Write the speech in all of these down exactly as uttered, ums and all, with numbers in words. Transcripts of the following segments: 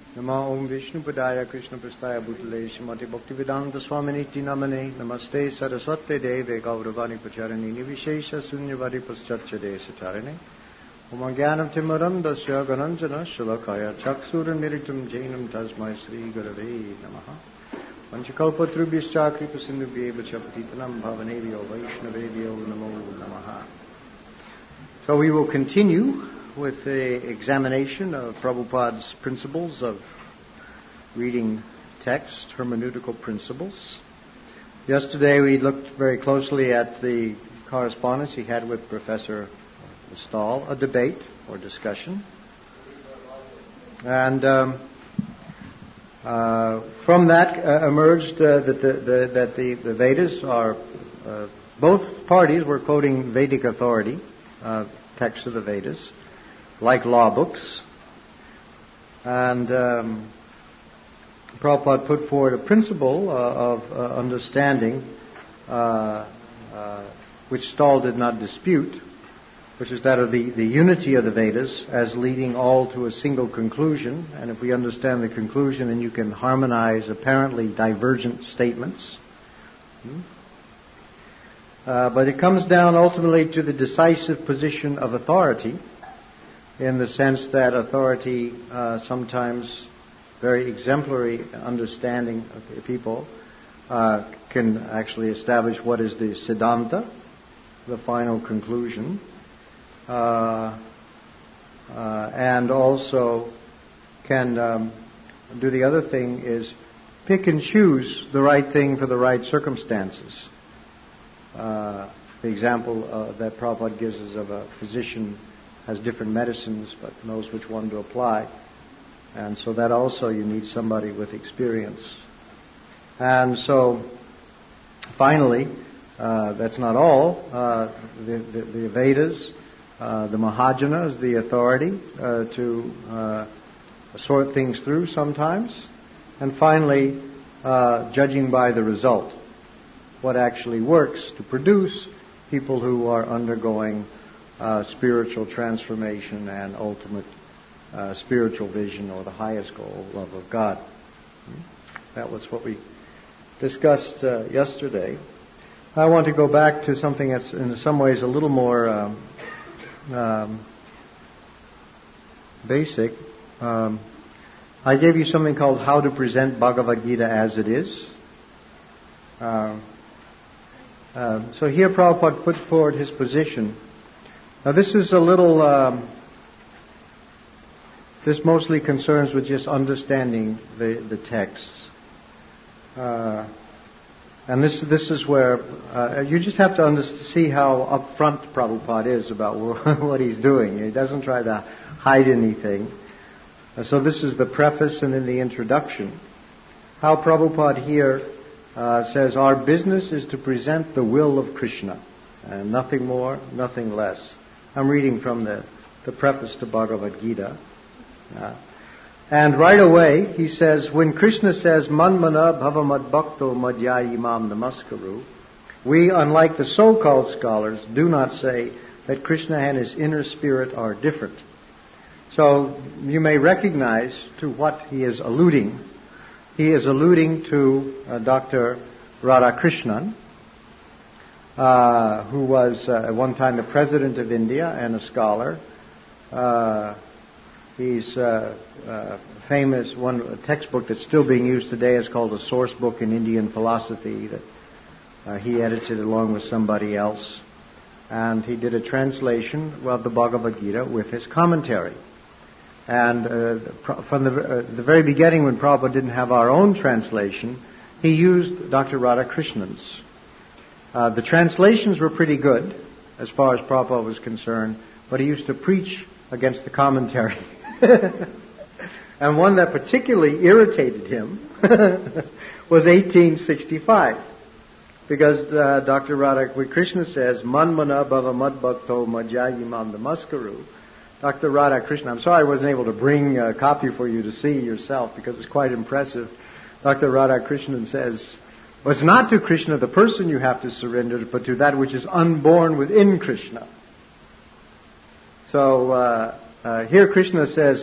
Namo Om Vishnu Padaya Krishna Prastaya Bhutale Shrimati Bhaktivedanta Swaminiti Namane Namaste Saraswate Deve Gauravani Pacharani Nivishesha Sunyavari Pascharchade Satarane Om Agyanam Timaram Dasya Gananjana Shalakaya Chaksuran Miritum Jainam Tasmai Sri Gurave Namaha Panchakalpatrubhyascha Kripasindhubhye Chapatitanam Bhavanevyo Vaishnavevyo Namo Namaha. So we will continue with the examination of Prabhupada's principles of reading text, hermeneutical principles. Yesterday we looked very closely at the correspondence he had with Professor Stahl, a debate or discussion. And um, uh, from that uh, emerged uh, that, the, the, that the, the Vedas are, uh, both parties were quoting Vedic authority, uh, texts of the Vedas, like law books. And um, Prabhupada put forward a principle uh, of uh, understanding uh, uh, which Stahl did not dispute, which is that of the, the unity of the Vedas as leading all to a single conclusion. And if we understand the conclusion, then you can harmonize apparently divergent statements. Hmm? Uh, but it comes down ultimately to the decisive position of authority, in the sense that authority, uh, sometimes very exemplary understanding of the people, uh, can actually establish what is the Siddhanta, the final conclusion, uh, uh, and also can um, do the other thing is pick and choose the right thing for the right circumstances. Uh, the example uh, that Prabhupada gives is of a physician has different medicines but knows which one to apply. And so that also you need somebody with experience. And so finally, uh, that's not all. Uh, the, the, the Vedas, uh, the Mahajana is the authority uh, to uh, sort things through sometimes. And finally, uh, judging by the result, what actually works to produce people who are undergoing Uh, spiritual transformation and ultimate uh, spiritual vision, or the highest goal, love of God. That was what we discussed uh, yesterday. I want to go back to something that's in some ways a little more um, um, basic. Um, I gave you something called How to Present Bhagavad Gita as It Is. Uh, uh, so here Prabhupada put forward his position. Now this is a little, um, this mostly concerns with just understanding the, the texts. Uh, and this this is where uh, you just have to under- see how upfront Prabhupada is about what he's doing. He doesn't try to hide anything. Uh, so this is the preface and then the introduction. How Prabhupada here uh, says, our business is to present the will of Krishna, and nothing more, nothing less. I'm reading from the, the preface to Bhagavad Gita. Uh, and right away, he says, when Krishna says, Manmana bhava mad bhakto madhyayi mam namaskaru, we, unlike the so-called scholars, do not say that Krishna and his inner spirit are different. So, you may recognize to what he is alluding. He is alluding to uh, Doctor Radhakrishnan, Uh, who was uh, at one time the president of India and a scholar. Uh, he's uh, uh, famous. One a textbook that's still being used today is called A Source Book in Indian Philosophy, that uh, he edited along with somebody else. And he did a translation of the Bhagavad Gita with his commentary. And uh, from the, uh, the very beginning, when Prabhupada didn't have our own translation, he used Doctor Radhakrishnan's. Uh, the translations were pretty good, as far as Prabhupada was concerned, but he used to preach against the commentary. And one that particularly irritated him was eighteen sixty-five, because uh, Doctor Radhakrishna says, Manmana bhava madbhakto madhyayi mam namaskaru. Doctor Radhakrishna, I'm sorry I wasn't able to bring a copy for you to see yourself, because it's quite impressive. Doctor Radhakrishnan says, well, it's not to Krishna, the person, you have to surrender, but to that which is unborn within Krishna. So uh, uh, here Krishna says,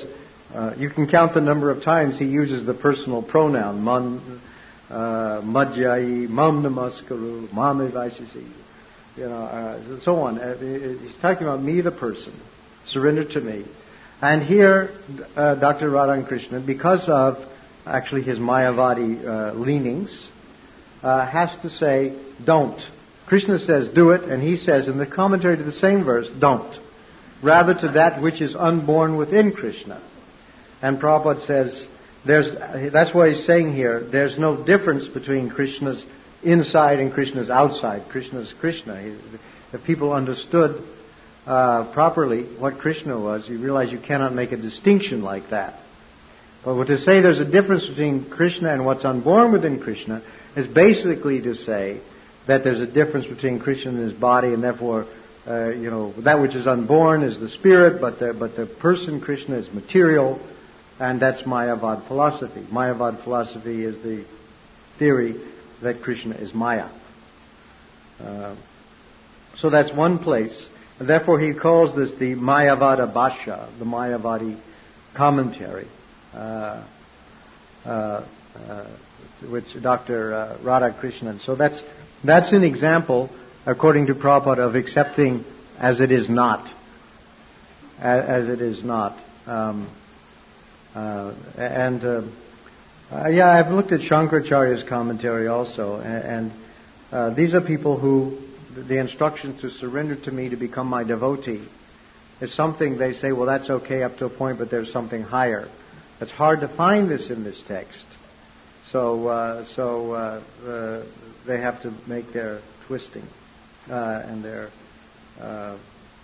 Uh, you can count the number of times he uses the personal pronoun, man, uh, madhyai, mam namaskaru, mame vaisisi, you know, uh, so on. Uh, he's talking about me, the person. Surrender to me. And here, uh, Doctor Radhakrishnan, because of actually his Mayavadi uh, leanings, uh, has to say, don't. Krishna says, do it, and he says in the commentary to the same verse, don't. Rather to that which is unborn within Krishna. And Prabhupada says, there's, that's what he's saying here, there's no difference between Krishna's inside and Krishna's outside. Krishna's Krishna. He, if people understood uh, properly what Krishna was, you realize you cannot make a distinction like that. But to say there's a difference between Krishna and what's unborn within Krishna is basically to say that there's a difference between Krishna and his body, and therefore, uh, you know, that which is unborn is the spirit, but the, but the person Krishna is material, and that's Mayavad philosophy. Mayavad philosophy is the theory that Krishna is Maya. Uh, so that's one place. And therefore he calls this the Mayavada Bhashya, the Mayavadi commentary, uh, uh, uh, which Doctor Uh, Radhakrishnan. So that's that's an example, according to Prabhupada, of accepting as it is not, as, as it is not. Um, uh, and uh, uh, yeah, I've looked at Shankaracharya's commentary also, and, and uh, these are people who the instruction to surrender to me to become my devotee is something they say, well, that's okay up to a point, but there's something higher. It's hard to find this in this text. So, uh, so uh, uh, they have to make their twisting uh, and their uh,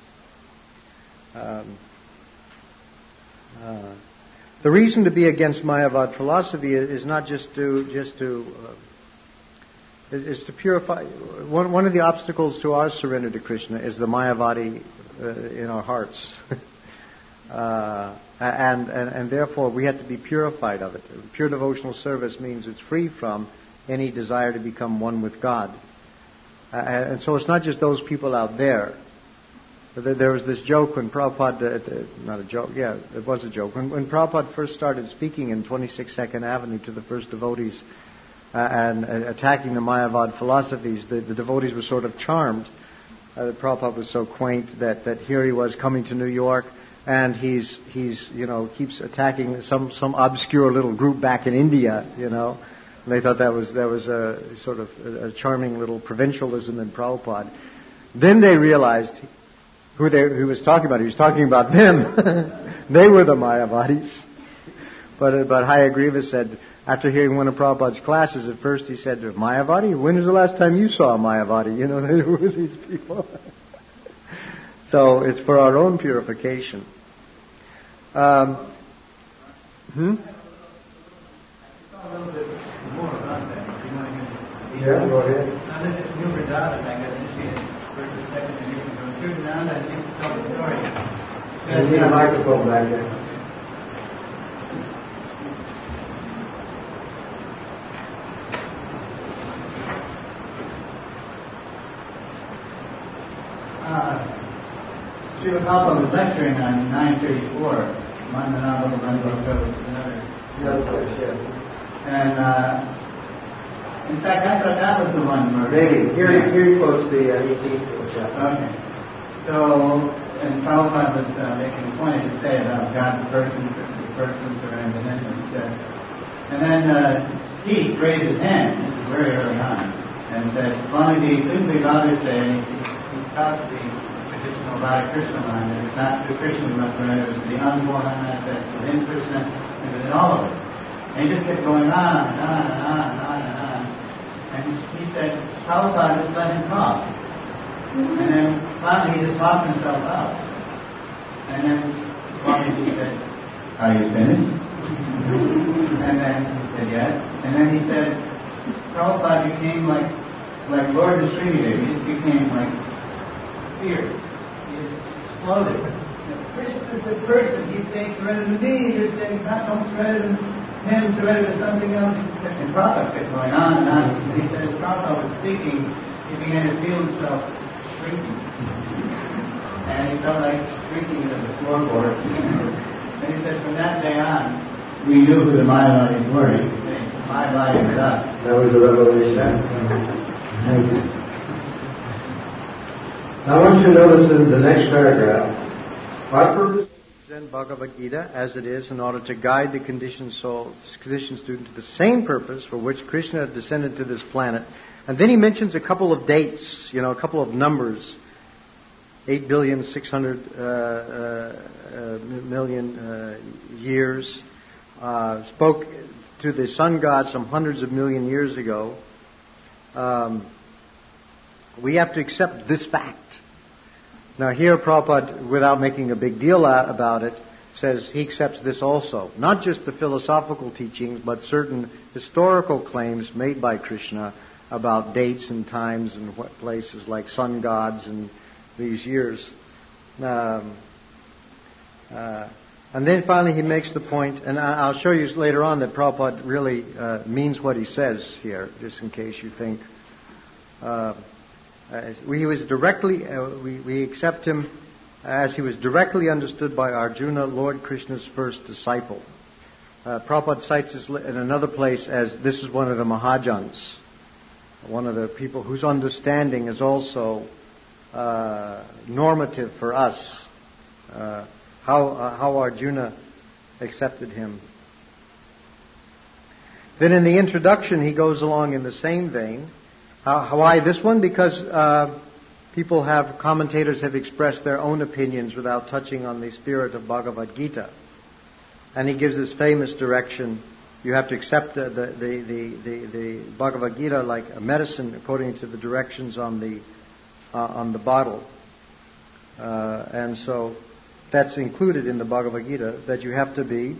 um, uh, the reason to be against Mayavad philosophy is not just to just to uh, is to purify. One one of the obstacles to our surrender to Krishna is the Mayavadi uh, in our hearts. Uh, and, and, and therefore we have to be purified of it. Pure devotional service means it's free from any desire to become one with God. Uh, and so it's not just those people out there. There was this joke when Prabhupada, uh, not a joke, yeah, it was a joke. When, when Prabhupada first started speaking in twenty-six Second Avenue to the first devotees uh, and uh, attacking the Mayavad philosophies, the, the devotees were sort of charmed. Uh, Prabhupada was so quaint that, that here he was coming to New York, and he's he's you know keeps attacking some some obscure little group back in India, you know. And they thought that was that was a sort of a, a charming little provincialism in Prabhupada. Then they realized who they who he was talking about. He was talking about them. They were the Mayavadis. But uh, but Hayagriva said, after hearing one of Prabhupada's classes, at first he said, Mayavadi? When was the last time you saw a Mayavadi? You know, who were these people? So it's for our own purification. Um, hmm? A little bit more about that, if you want to get Yeah, go ahead. Now, this is New Vrindavan, I got initiated first and second edition from Shuddhananda, and you tell the story. You need a microphone back there. Uh, Srila Prabhupada was lecturing on nine thirty-four, Mandanava Brahmavata was another. Another place, yeah. And, uh, in fact, I thought that was the one where... Maybe. Here, yeah. Here he quotes the uh, eighteenth chapter. Okay. So, and Prabhupada was uh, making a point to say about God's person, the person, surrender, and then he said, and then uh, he raised his hand, this is very early on, and said, Swamiji, couldn't we rather say, he taught the traditional Radha-Krishna line, that it's not through Krishna we must surrender, it's the unborn manifest within Krishna and within all of it. And he just kept going on and on and on and on and on. And he said, Prabhupada just let him talk. And then finally he just talked himself out. And then Swamiji said, are you finished? And then he said, yes. And then he said, Prabhupada became like like Lord of Srinivas. He just became like fierce. He just exploded. Krishna is the person. He's saying surrender to me. You're saying not don't surrender to him, surrender to something else. And Prabhupada kept going on and on. And he said as Prabhupada was speaking, he began to feel himself shrinking. And he felt like shrinking into the floorboards. And he said from that day on, we knew who the Mayavadis were. He was saying, Mayavadi was us. That was the revelation. Thank you. Now I want you to notice in the next paragraph, our purpose in Bhagavad Gita as it is in order to guide the conditioned soul, conditioned student to the same purpose for which Krishna descended to this planet. And then he mentions a couple of dates, you know, a couple of numbers. Eight billion, six hundred uh, uh, uh, million uh, years. Uh, spoke to the sun god some hundreds of million years ago. Um, we have to accept this fact. Now here Prabhupada, without making a big deal about it, says he accepts this also. Not just the philosophical teachings, but certain historical claims made by Krishna about dates and times and what places like sun gods and these years. Um, uh, and then finally he makes the point, and I'll show you later on that Prabhupada really uh, means what he says here, just in case you think. Uh, uh, we was directly, uh, we, we accept him as he was directly understood by Arjuna, Lord Krishna's first disciple. Uh, Prabhupada cites this in another place as this is one of the Mahajans, one of the people whose understanding is also uh, normative for us. Uh, how uh, how Arjuna accepted him. Then in the introduction he goes along in the same vein. How, why this one? Because uh, people have, commentators have expressed their own opinions without touching on the spirit of Bhagavad Gita. And he gives this famous direction. You have to accept the, the, the, the, the Bhagavad Gita like a medicine according to the directions on the, uh, on the bottle. Uh, and so that's included in the Bhagavad Gita, that you have to be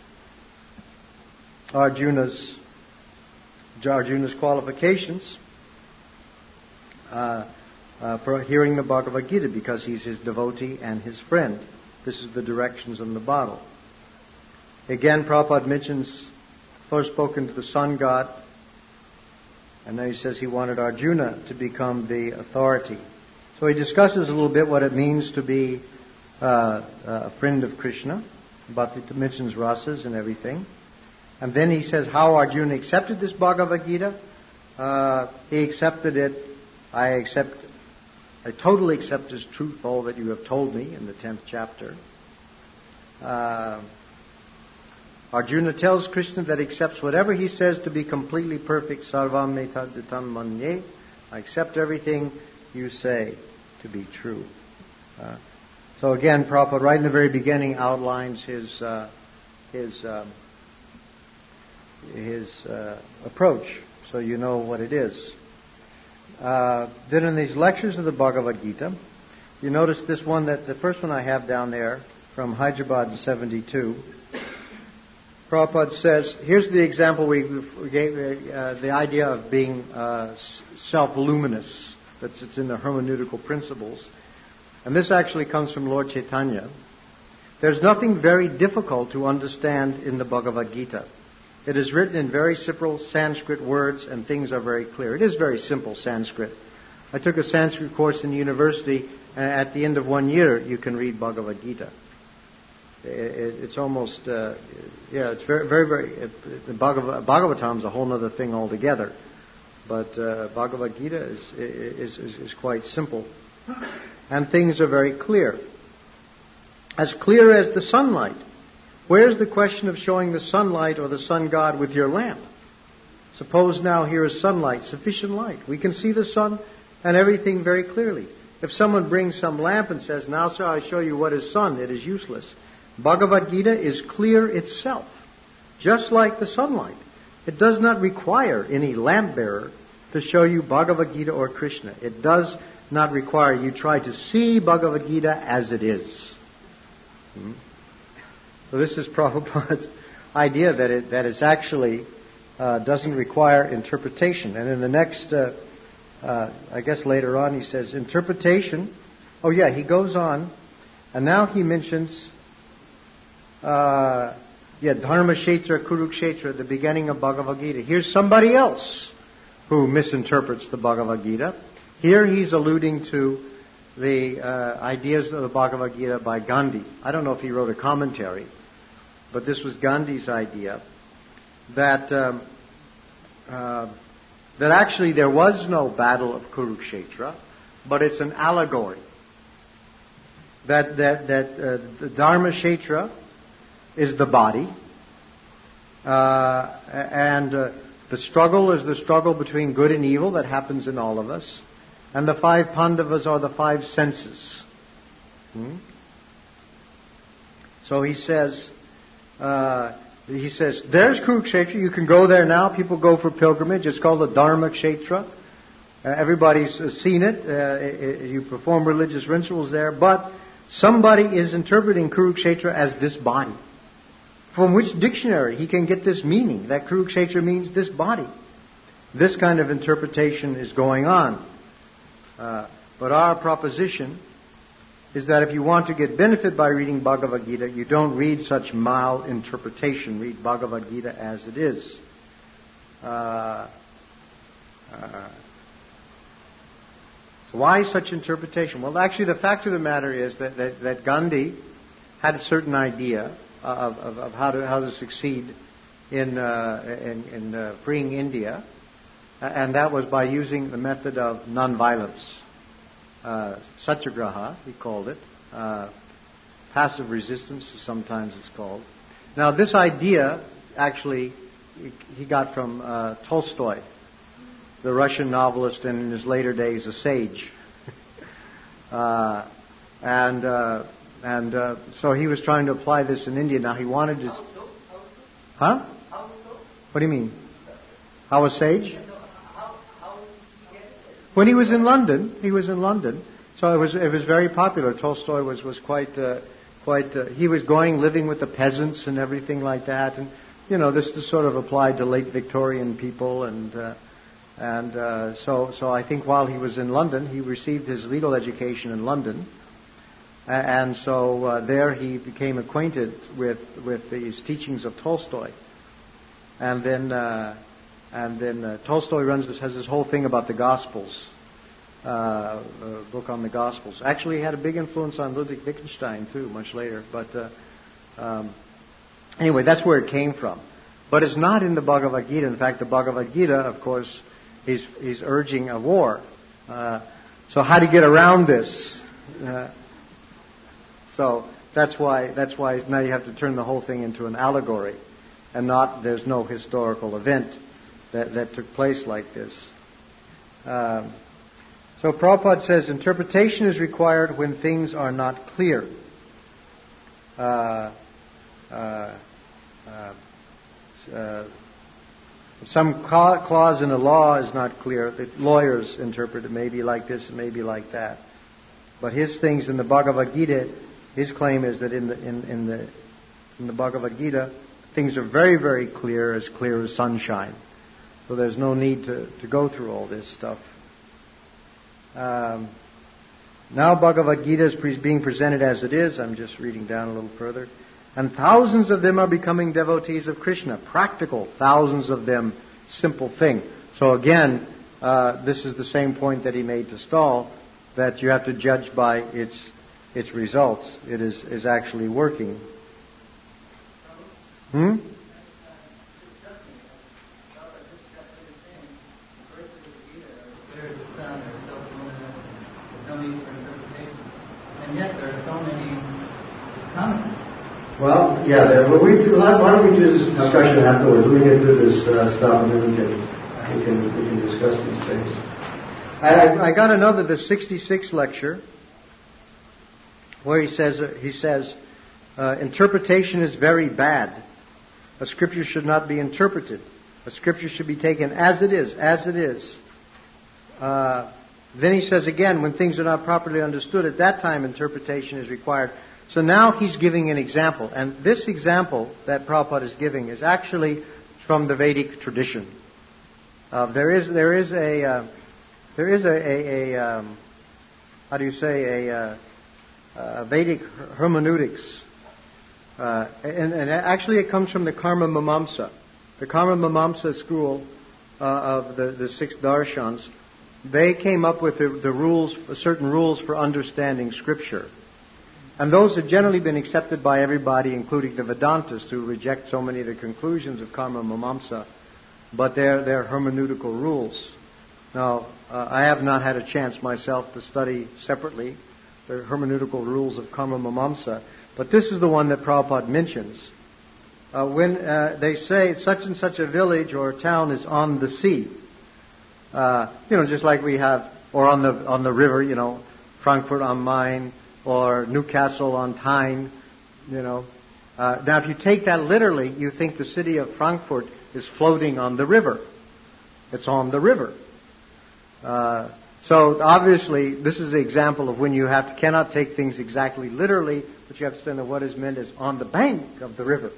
Arjuna's, Arjuna's qualifications Uh, uh, for hearing the Bhagavad Gita, because he's his devotee and his friend. This is the directions on the bottle. Again, Prabhupada mentions first spoken to the sun god, and then he says he wanted Arjuna to become the authority. So he discusses a little bit what it means to be uh, a friend of Krishna, about the mentions rasas and everything. And then he says how Arjuna accepted this Bhagavad Gita. Uh, he accepted it I accept, I totally accept as truth all that you have told me in the tenth chapter. Uh, Arjuna tells Krishna that he accepts whatever he says to be completely perfect. Sarvam metaditam manye. I accept everything you say to be true. Uh, so again, Prabhupada, right in the very beginning, outlines his uh, his um, his uh, approach, so you know what it is. Uh, then in these lectures of the Bhagavad Gita, you notice this one, that the first one I have down there from Hyderabad in seventy-two. Prabhupada says, here's the example we, we gave, uh, the idea of being uh, self-luminous. That's it's in the hermeneutical principles. And this actually comes from Lord Chaitanya. There's nothing very difficult to understand in the Bhagavad Gita. It is written in very simple Sanskrit words, and things are very clear. It is very simple Sanskrit. I took a Sanskrit course in university, and at the end of one year, you can read Bhagavad Gita. It's almost, uh, yeah, it's very, very, very. It, the Bhagav, Bhagavatam is a whole other thing altogether, but uh, Bhagavad Gita is, is is is quite simple, and things are very clear, as clear as the sunlight. Where's the question of showing the sunlight or the sun god with your lamp? Suppose now here is sunlight, sufficient light. We can see the sun and everything very clearly. If someone brings some lamp and says, now sir, I show you what is sun, it is useless. Bhagavad Gita is clear itself, just like the sunlight. It does not require any lamp bearer to show you Bhagavad Gita or Krishna. It does not require you try to see Bhagavad Gita as it is. Hmm? So this is Prabhupada's idea that it that it actually uh, doesn't require interpretation. And in the next, uh, uh, I guess later on, he says interpretation. Oh yeah, he goes on, and now he mentions, uh, yeah, Dharma Kshetra, Kurukshetra, at the beginning of Bhagavad Gita. Here's somebody else who misinterprets the Bhagavad Gita. Here he's alluding to the uh, ideas of the Bhagavad Gita by Gandhi. I don't know if he wrote a commentary, but this was Gandhi's idea, that um, uh, that actually there was no battle of Kurukshetra, but it's an allegory. That that that uh, the Dharmakshetra is the body, uh, and uh, the struggle is the struggle between good and evil that happens in all of us, and the five Pandavas are the five senses. Hmm? So he says, uh, he says, there's Kurukshetra. You can go there now. People go for pilgrimage. It's called the Dharmakshetra. Uh, everybody's seen it. Uh, it, it. You perform religious rituals there, but somebody is interpreting Kurukshetra as this body. From which dictionary he can get this meaning, that Kurukshetra means this body. This kind of interpretation is going on. Uh, but our proposition is that if you want to get benefit by reading Bhagavad Gita, you don't read such malinterpretation. Read Bhagavad Gita as it is. Uh, uh, so why such interpretation? Well, actually, the fact of the matter is that, that, that Gandhi had a certain idea of, of, of how to how to succeed in uh, in, in uh, freeing India, and that was by using the method of nonviolence. Uh, satyagraha, he called it. Uh, passive resistance, sometimes it's called. Now, this idea, actually, he got from uh, Tolstoy, the Russian novelist, and in his later days, a sage. uh, and uh, and uh, so he was trying to apply this in India. Now, he wanted to... Huh? What do you mean? How a sage? When he was in London, he was in London, so it was it was very popular. Tolstoy was was quite uh, quite. Uh, he was going living with the peasants and everything like that, and you know this, this sort of applied to late Victorian people, and uh, and uh, so so I think while he was in London, he received his legal education in London, and so uh, there he became acquainted with with these teachings of Tolstoy, and then. Uh, And then uh, Tolstoy runs this, has this whole thing about the Gospels, uh, a book on the Gospels. Actually, he had a big influence on Ludwig Wittgenstein too, much later. But uh, um, anyway, that's where it came from. But it's not in the Bhagavad Gita. In fact, the Bhagavad Gita, of course, he's he's urging a war. Uh, so how to get around this? Uh, so that's why that's why now you have to turn the whole thing into an allegory, and not there's no historical event That, that took place like this. Um, so Prabhupada says, interpretation is required when things are not clear. Uh, uh, uh, uh, some clause in a law is not clear. The lawyers interpret it may be like this, it may be like that. But his things in the Bhagavad Gita, his claim is that in the in, in the in the Bhagavad Gita, things are very, very clear, as clear as sunshine. So there's no need to, to go through all this stuff. Um, now Bhagavad Gita is pre- being presented as it is. I'm just reading down a little further. And thousands of them are becoming devotees of Krishna. Practical, thousands of them, simple thing. So again, uh, this is the same point that he made to Stahl, that you have to judge by its its results. It is, is actually working. Hmm? And yet there are so many comments. Well, yeah. There, well, we do, why don't we do this discussion afterwards? We get through this uh, stuff, and then we can we can we can discuss these things. I, I got another, the sixty-sixth lecture, where he says uh, he says uh, interpretation is very bad. A scripture should not be interpreted. A scripture should be taken as it is, as it is. Uh, Then he says again, when things are not properly understood, at that time interpretation is required. So now he's giving an example. And this example that Prabhupada is giving is actually from the Vedic tradition. Uh, there is there is a uh, there is a, a, a um, how do you say a, uh, a Vedic hermeneutics, uh, and, and actually it comes from the Karma Mimamsa, the Karma Mimamsa school uh, of the the six darshans. They came up with the, the rules, certain rules for understanding Scripture. And those have generally been accepted by everybody, including the Vedantists, who reject so many of the conclusions of Karma Mimamsa, but they're, they're hermeneutical rules. Now, uh, I have not had a chance myself to study separately the hermeneutical rules of Karma Mimamsa, but this is the one that Prabhupada mentions. Uh, when uh, they say such and such a village or town is on the sea, uh, you know, just like we have, or on the on the river, you know, Frankfurt am Main, or Newcastle on Tyne, you know. Uh, now, if you take that literally, you think the city of Frankfurt is floating on the river. It's on the river. Uh, so, obviously, this is the example of when you have to, cannot take things exactly literally, but you have to understand that what is meant is on the bank of the river.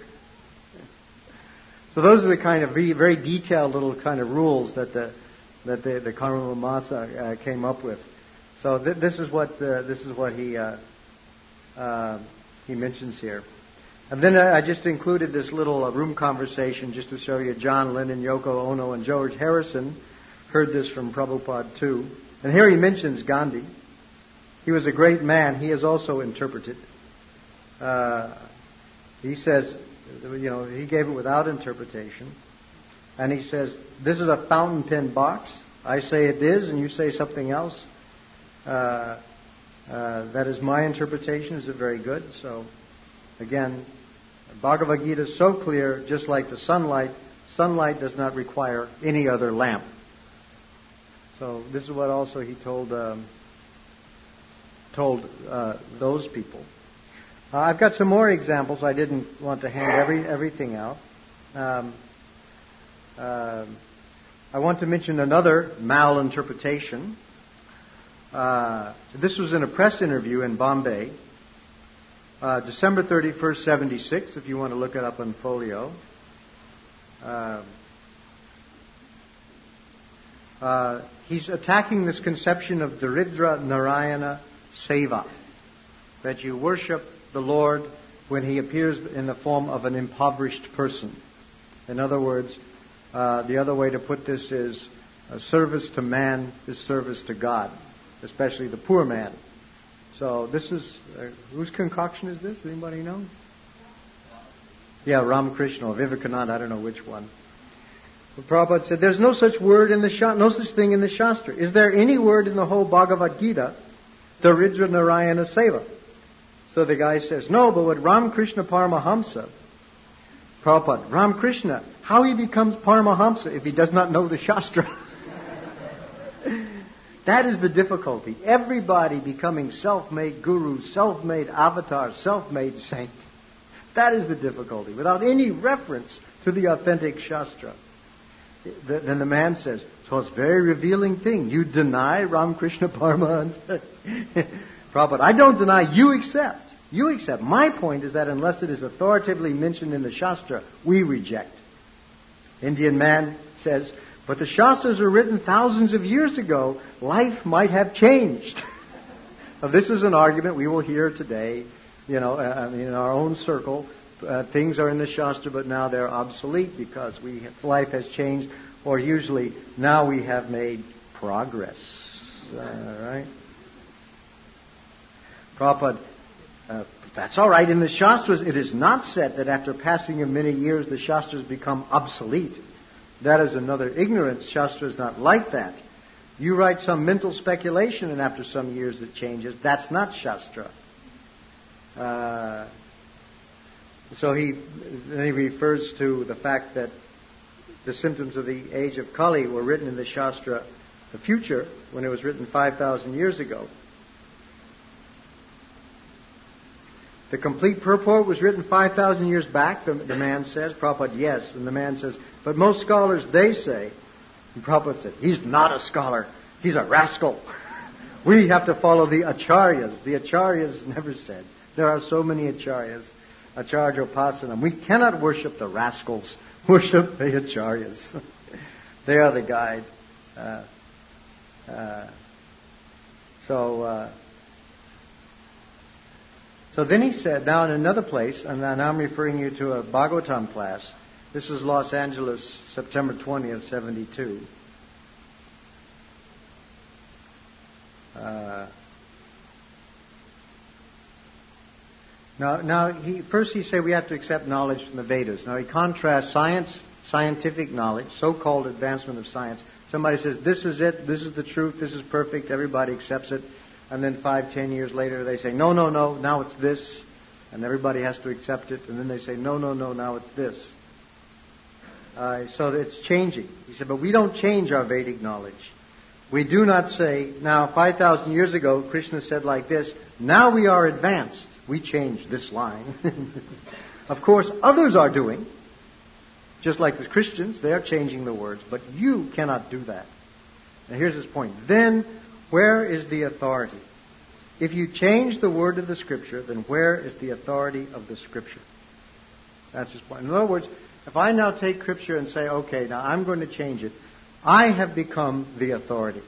So those are the kind of very, very detailed little kind of rules that the that the, the Karma Mimamsa uh, came up with. So th- this is what uh, this is what he uh, uh, he mentions here. And then I just included this little uh, room conversation just to show you John Lennon, Yoko Ono, and George Harrison heard this from Prabhupada too. And here he mentions Gandhi. He was a great man. He is also interpreted. Uh, he says, you know, he gave it without interpretation. And he says, this is a fountain pen box. I say it is, and you say something else. Uh, uh, that is my interpretation. Is it very good? So, again, Bhagavad Gita is so clear, just like the sunlight. Sunlight does not require any other lamp. So this is what also he told um, told uh, those people. Uh, I've got some more examples. I didn't want to hand every everything out. Um, uh, I want to mention another malinterpretation. Uh, this was in a press interview in Bombay, uh, December thirty-first, seventy-six, if you want to look it up on folio. Uh, uh, he's attacking this conception of Daridra Narayana Seva, that you worship the Lord when He appears in the form of an impoverished person. In other words, uh, the other way to put this is a service to man is service to God, especially the poor man. So this is, uh, whose concoction is this? Anybody know? Yeah, Ramakrishna or Vivekananda, I don't know which one. But Prabhupada said, there's no such word in the Shastra, no such thing in the Shastra. Is there any word in the whole Bhagavad Gita, Daridra Narayana Seva? So the guy says, no, but what Ramakrishna Paramahamsa, Prabhupada, Ramakrishna, how he becomes Paramahamsa if he does not know the Shastra? That is the difficulty. Everybody becoming self-made guru, self-made avatar, self-made saint. That is the difficulty. Without any reference to the authentic Shastra. Then the man says, so it's a very revealing thing. You deny Ramakrishna Paramahamsa? Prabhupada, I don't deny, you accept. You accept. My point is that unless it is authoritatively mentioned in the Shastra, we reject. Indian man says, but the Shastras are written thousands of years ago. Life might have changed. Now, this is an argument we will hear today, you know, uh, in our own circle. Uh, things are in the Shastra, but now they're obsolete because we life has changed, or usually now we have made progress. Uh, right? Prabhupada, uh, that's all right. In the Shastras, it is not said that after passing of many years, the Shastras become obsolete. That is another ignorance. Shastra is not like that. You write some mental speculation, and after some years it changes. That's not Shastra. Uh, so he then he refers to the fact that the symptoms of the age of Kali were written in the Shastra, the future, when it was written five thousand years ago. The complete purport was written five thousand years back, the, the man says. Prabhupada, yes. And the man says, but most scholars, they say, and Prabhupada said, he's not a scholar. He's a rascal. We have to follow the acharyas. The acharyas never said. There are so many acharyas. Acharya Upasanam. We cannot worship the rascals. Worship the acharyas. They are the guide. Uh, uh, so... Uh, So then he said, now in another place, and now I'm referring you to a Bhagavatam class. This is Los Angeles, September twentieth, seventy-two. Uh, Now, now he, first he said we have to accept knowledge from the Vedas. Now he contrasts science, scientific knowledge, so-called advancement of science. Somebody says, this is it, this is the truth, this is perfect, everybody accepts it. And then five, ten years later they say, no, no, no, now it's this. And everybody has to accept it. And then they say, no, no, no, now it's this. Uh, so it's changing. He said, but we don't change our Vedic knowledge. We do not say, now five thousand years ago, Krishna said like this, now we are advanced. We changed this line. Of course, others are doing. Just like the Christians, they are changing the words. But you cannot do that. Now here's his point. Then, where is the authority? If you change the word of the Scripture, then where is the authority of the Scripture? That's his point. In other words, if I now take Scripture and say, okay, now I'm going to change it, I have become the authority.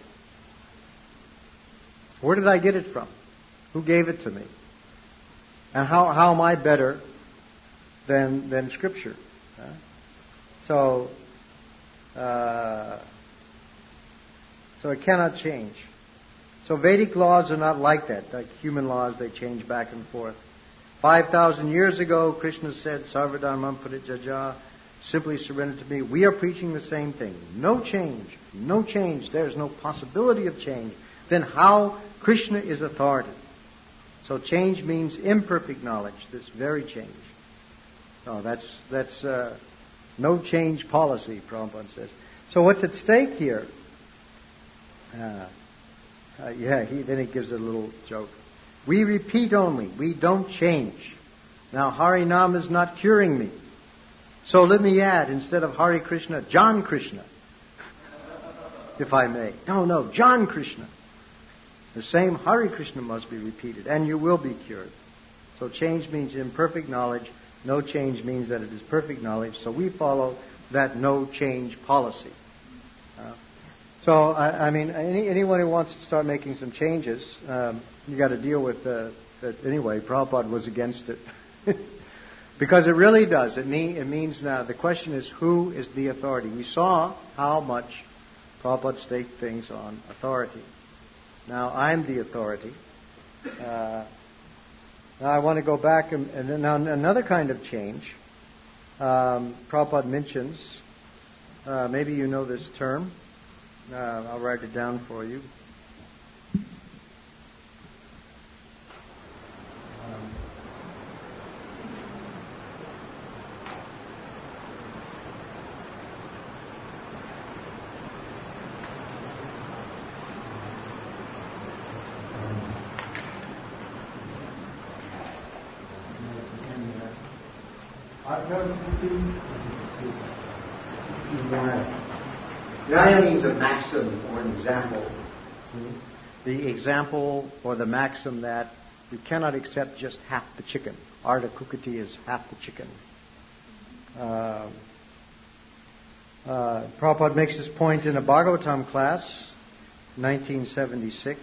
Where did I get it from? Who gave it to me? And how, how am I better than, than Scripture? Huh? So, uh, so it cannot change. So Vedic laws are not like that. Like human laws, they change back and forth. Five thousand years ago, Krishna said, Sarvadharmam Parijaja, simply surrender to me. We are preaching the same thing. No change. No change. There is no possibility of change. Then how Krishna is authority? So change means imperfect knowledge, this very change. Oh, that's, that's uh, no change policy, Prabhupada says. So what's at stake here? Uh, uh, yeah, he, then he gives a little joke. We repeat only. We don't change. Now, Harinam is not curing me. So let me add, instead of Hare Krishna, John Krishna, if I may. No, no, John Krishna. The same Hare Krishna must be repeated, and you will be cured. So change means imperfect knowledge. No change means that it is perfect knowledge. So we follow that no change policy. Uh, so, I, I mean, any, anyone who wants to start making some changes, um, you got to deal with uh, that. Anyway, Prabhupada was against it. Because it really does. It, mean, it means now, the question is, who is the authority? We saw how much Prabhupada staked things on authority. Now, I'm the authority. Uh, now, I want to go back, and, and then now another kind of change. Um, Prabhupada mentions, uh, maybe you know this term. Uh, I'll write it down for you. Nyaya means a maxim or an example. The example or the maxim that we cannot accept just half the chicken. Arda Kukati is half the chicken. Uh, uh, Prabhupada makes this point in a Bhagavatam class, nineteen seventy-six.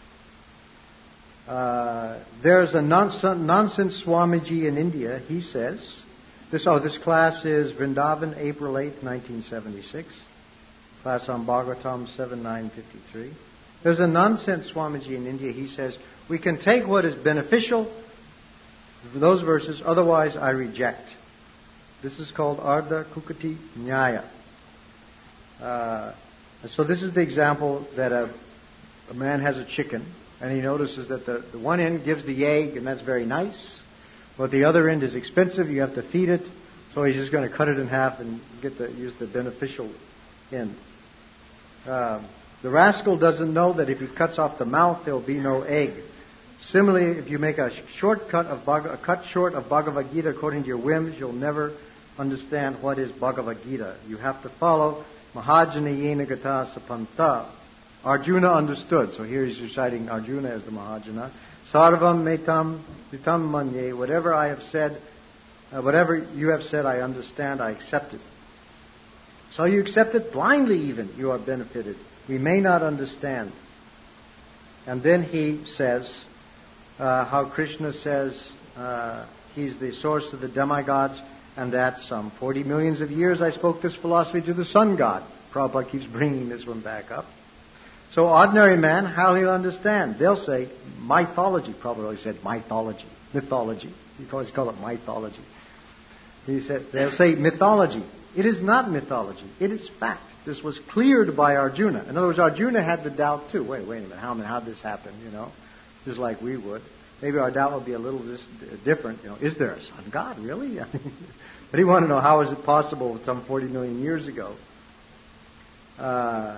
Uh, there's a nonsense, nonsense Swamiji in India, he says. This, oh, this class is Vrindavan, April eighth, nineteen seventy-six. Class on Bhagavatam seven nine fifty-three. There's a nonsense Swamiji in India. He says, we can take what is beneficial, those verses, otherwise I reject. This is called Ardha Kukati Nyaya. Uh, so this is the example that a, a man has a chicken, and he notices that the, the one end gives the egg, and that's very nice. But the other end is expensive. You have to feed it. So he's just going to cut it in half and get the, use the beneficial end. Uh, the rascal doesn't know that if he cuts off the mouth, there will be no egg. Similarly, if you make a shortcut of a cut short of Bhagavad Gita according to your whims, you'll never understand what is Bhagavad Gita. You have to follow Mahajana Yena Gata Sapanta. Arjuna understood. So here he's reciting Arjuna as the Mahajana. Sarvam metam vitam manye. Whatever I have said, uh, whatever you have said, I understand, I accept it. So you accept it blindly even, you are benefited. We may not understand. And then he says uh, how Krishna says uh, he's the source of the demigods, and that some forty millions of years I spoke this philosophy to the sun god. Prabhupada keeps bringing this one back up. So ordinary man, how he'll understand? They'll say mythology. Prabhupada always said mythology, mythology. he calls, call it mythology. He said, they'll say mythology. It is not mythology. It is fact. This was cleared by Arjuna. In other words, Arjuna had the doubt too. Wait, wait a minute. How how did this happen? You know, just like we would. Maybe our doubt would be a little dis- different. You know, is there a sun god really? But he wanted to know how is it possible some forty million years ago. Uh,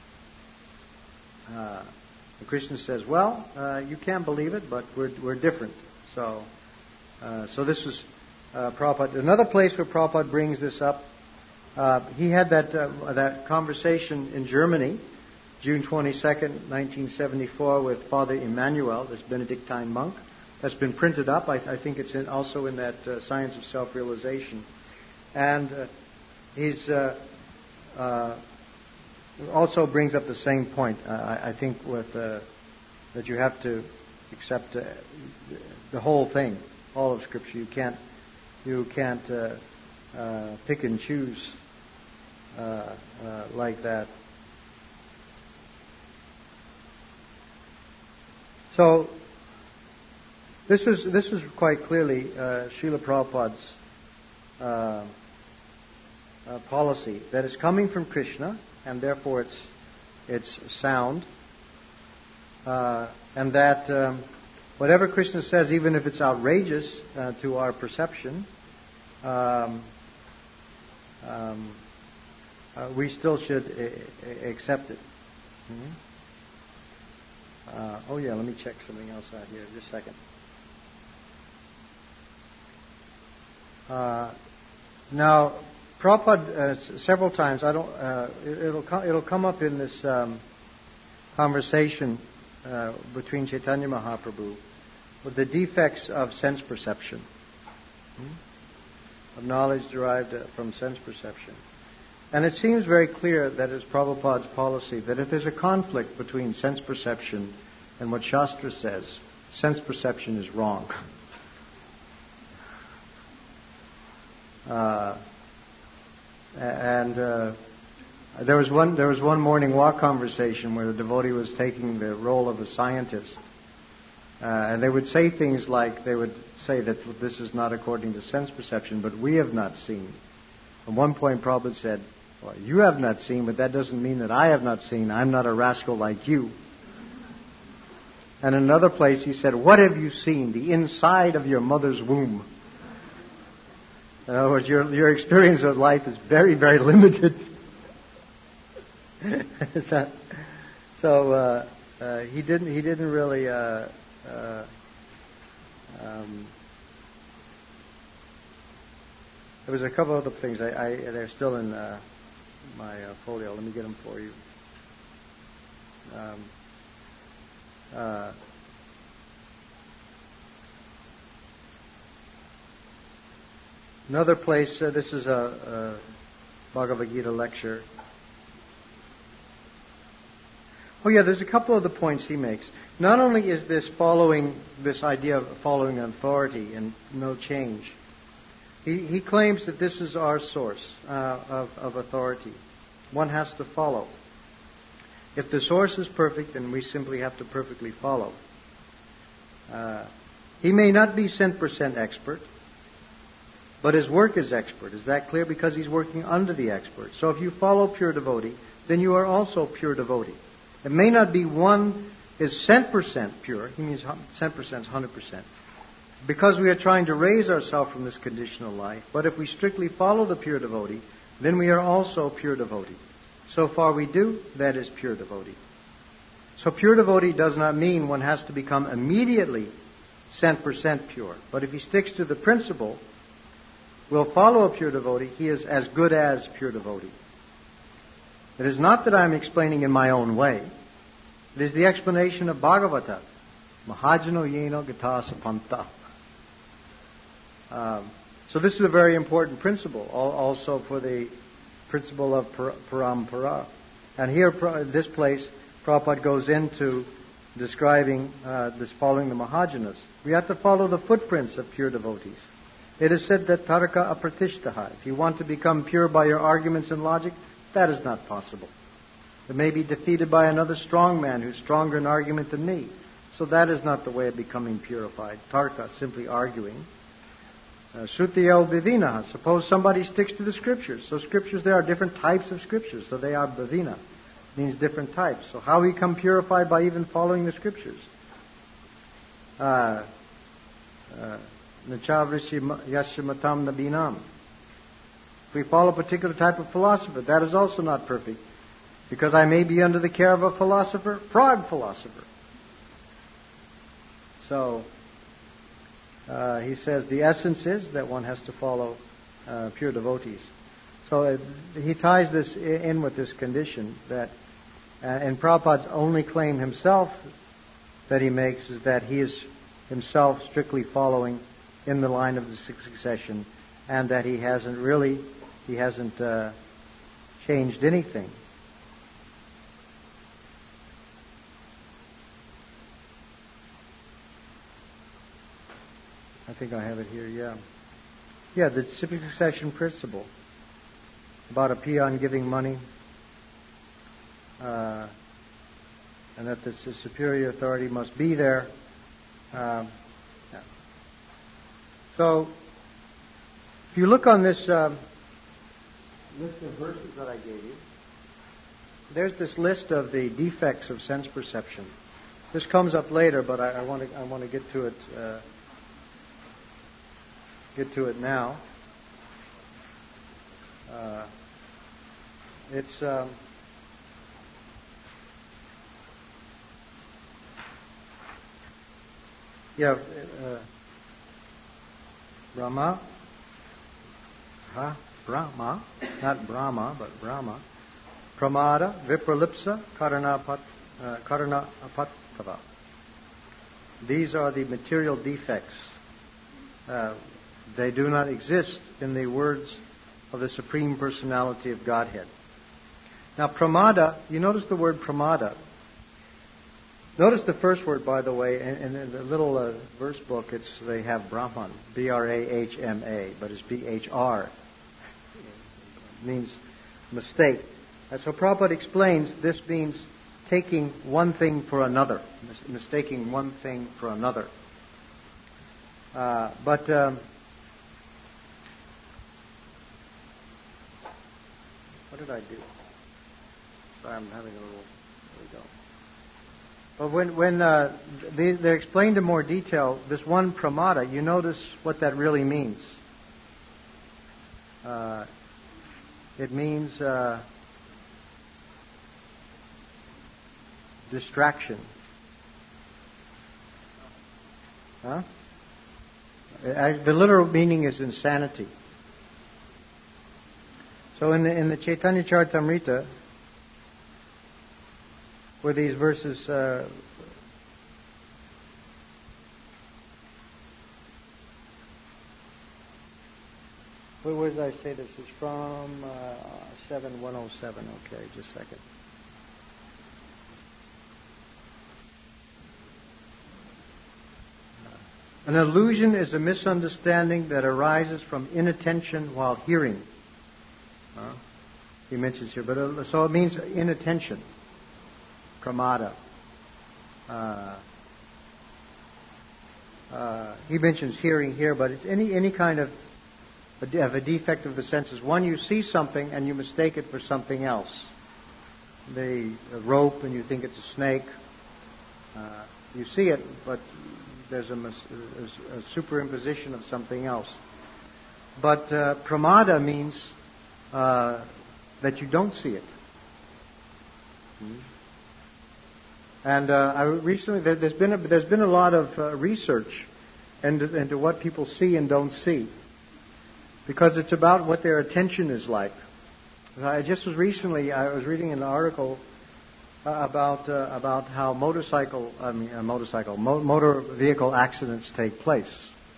uh, Krishna says, well, uh, you can't believe it, but we're we're different. So, uh, so this is uh, Prabhupada. Another place where Prabhupada brings this up. Uh, he had that uh, that conversation in Germany, June twenty-second, nineteen seventy-four, with Father Emmanuel, this Benedictine monk. That's been printed up. I, I think it's in, also in that uh, Science of Self-Realization. And uh, he's uh, uh, also brings up the same point. Uh, I, I think with uh, that you have to accept uh, the whole thing, all of Scripture. You can't you can't uh, uh, pick and choose uh, uh, like that. So this is this is quite clearly uh, Srila Prabhupada's uh, uh, policy, that it's coming from Krishna, and therefore it's it's sound, uh, and that um, whatever Krishna says, even if it's outrageous uh, to our perception, um, um, uh, we still should a- a- accept it. Mm-hmm. Uh, oh yeah, let me check something else out here. Just a second. Uh, now, Prabhupada uh, s- several times. I don't. Uh, it, it'll com- it'll come up in this um, conversation uh, between Chaitanya Mahaprabhu with the defects of sense perception, hmm? of knowledge derived uh, from sense perception. And it seems very clear that it's Prabhupada's policy that if there's a conflict between sense perception and what Shastra says, sense perception is wrong. Uh, and uh, there was one there was one morning walk conversation where the devotee was taking the role of a scientist, uh, and they would say things like, they would say that this is not according to sense perception, but we have not seen. At one point, Prabhupada said, well, you have not seen, but that doesn't mean that I have not seen. I'm not a rascal like you. And in another place he said, what have you seen? The inside of your mother's womb. In other words, your, your experience of life is very, very limited. so so uh, uh, he didn't he didn't really uh, uh, um, there was a couple other things. I, I they're still in uh, my uh, folio. Let me get them for you. Um, uh, another place. Uh, this is a, a Bhagavad Gita lecture. Oh yeah, there's a couple of the points he makes. Not only is this following this idea of following authority and no change. He, he claims that this is our source uh, of, of authority. One has to follow. If the source is perfect, then we simply have to perfectly follow. Uh, he may not be cent percent expert, but his work is expert. Is that clear? Because he's working under the expert. So if you follow pure devotee, then you are also pure devotee. It may not be one is cent percent pure. He means cent percent is one hundred percent. Because we are trying to raise ourselves from this conditional life. But if we strictly follow the pure devotee, then we are also pure devotee. So far we do, that is pure devotee. So pure devotee does not mean one has to become immediately cent percent pure. But if he sticks to the principle, will follow a pure devotee, he is as good as pure devotee. It is not that I'm explaining in my own way. It is the explanation of Bhagavata. Mahajano yeno gata sapanta. Um, so this is a very important principle, also for the principle of parampara. And here, this place, Prabhupada goes into describing uh, this following the Mahajanas. We have to follow the footprints of pure devotees. It is said that taraka apratishtaha. If you want to become pure by your arguments and logic, that is not possible. It may be defeated by another strong man who's stronger in argument than me. So that is not the way of becoming purified. Tarka, simply arguing. Uh, Shrutiyel Bhavina. Suppose somebody sticks to the scriptures. So scriptures, there are different types of scriptures. So they are Bhavina. Means different types. So how we become purified? By even following the scriptures. Uh, uh, Nachavrishi Yashamatam Nabinam. If we follow a particular type of philosopher, that is also not perfect. Because I may be under the care of a philosopher, frog philosopher. So, uh, he says the essence is that one has to follow uh, pure devotees. So uh, he ties this in with this condition that, uh, and Prabhupada's only claim himself that he makes is that he is himself strictly following in the line of the succession, and that he hasn't really, he hasn't uh, changed anything. I think I have it here, yeah. Yeah, the disciplic succession principle about a peon giving money, uh, and that the superior authority must be there. Um, yeah. So, if you look on this um, list of verses that I gave you, there's this list of the defects of sense perception. This comes up later, but I, I want to I want to get to it. Uh, get to it now. Uh, it's um, yeah, uh, Brahma, huh? Brahma, not Brahma, but Brahma. Pramada, Vipralipsa, Karanapat, uh, Karana Apattava. These are the material defects. Uh, They do not exist in the words of the Supreme Personality of Godhead. Now, pramada, you notice the word pramada. Notice the first word, by the way, in, in the little uh, verse book, it's they have Brahman, B R A H M A, but it's B H R. It means mistake. And so Prabhupada explains this means taking one thing for another, mis- mistaking one thing for another. Uh, but... Um, What did I do? Sorry, I'm having a little... There we go. But when, when uh, they, they're explained in more detail, this one pramada, you notice what that really means. Uh, it means uh, distraction. Huh? Uh, the literal meaning is insanity. So in the, in the Chaitanya Charitamrita, where these verses uh, where, where did I say this is from? Uh, seven one oh seven. Okay, just a second. An illusion is a misunderstanding that arises from inattention while hearing. Uh, he mentions here, but uh, so it means inattention, pramada. Uh, uh, he mentions hearing here, but it's any any kind of a, de- of a defect of the senses. One, you see something and you mistake it for something else. The a rope and you think it's a snake. Uh, you see it, but there's a, mis- a superimposition of something else. But uh, pramada means Uh, that you don't see it. Hmm. And uh, I recently there, there's been a, there's been a lot of uh, research into, into what people see and don't see, because it's about what their attention is like. I just was recently I was reading an article uh, about uh, about how motorcycle I mean uh, motorcycle mo- motor vehicle accidents take place,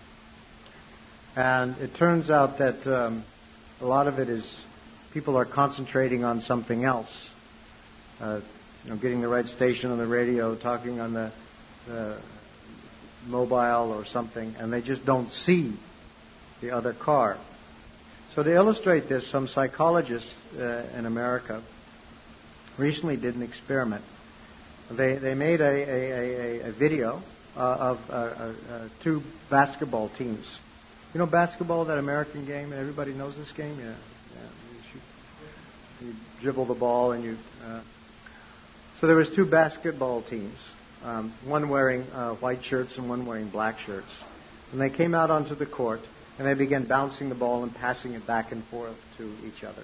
and it turns out that um, a lot of it is people are concentrating on something else. Uh, you know, getting the right station on the radio, talking on the, the mobile or something, and they just don't see the other car. So to illustrate this, some psychologists uh, in America recently did an experiment. They they made a, a, a, a video uh, of uh, uh, two basketball teams You know basketball, that American game, and everybody knows this game? Yeah. yeah. You, shoot, you dribble the ball and you... Uh, so there was two basketball teams, um, one wearing uh, white shirts and one wearing black shirts. And they came out onto the court and they began bouncing the ball and passing it back and forth to each other.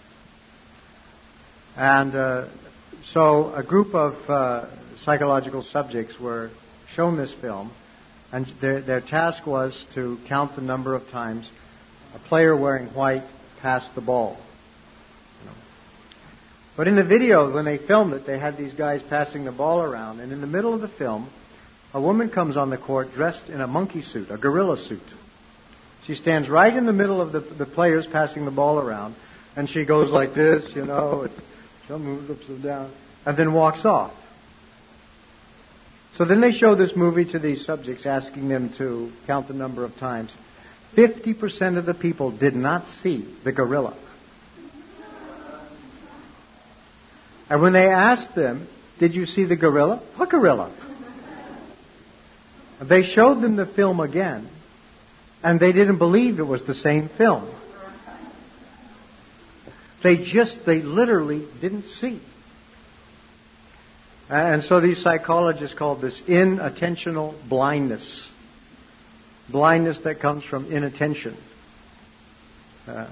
And uh, so a group of uh, psychological subjects were shown this film, and their, their task was to count the number of times a player wearing white passed the ball. You know. But in the video, when they filmed it, they had these guys passing the ball around, and in the middle of the film, a woman comes on the court dressed in a monkey suit, a gorilla suit. She stands right in the middle of the, the players passing the ball around, and she goes like this, you know, and she moves up and down, and then walks off. So then they show this movie to these subjects, asking them to count the number of times. fifty percent of the people did not see the gorilla. And when they asked them, did you see the gorilla? What gorilla? They showed them the film again, and they didn't believe it was the same film. They just, they literally didn't see. And so these psychologists called this inattentional blindness. Blindness that comes from inattention. Uh,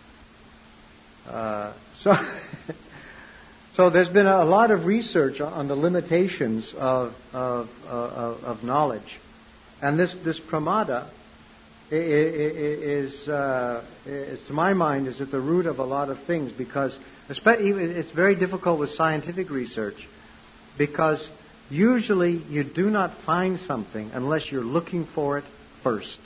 uh, so, so there's been a lot of research on the limitations of of, of, of knowledge, and this this pramada is, uh, is, to my mind, is at the root of a lot of things, because it's very difficult with scientific research. Because usually you do not find something unless you're looking for it first.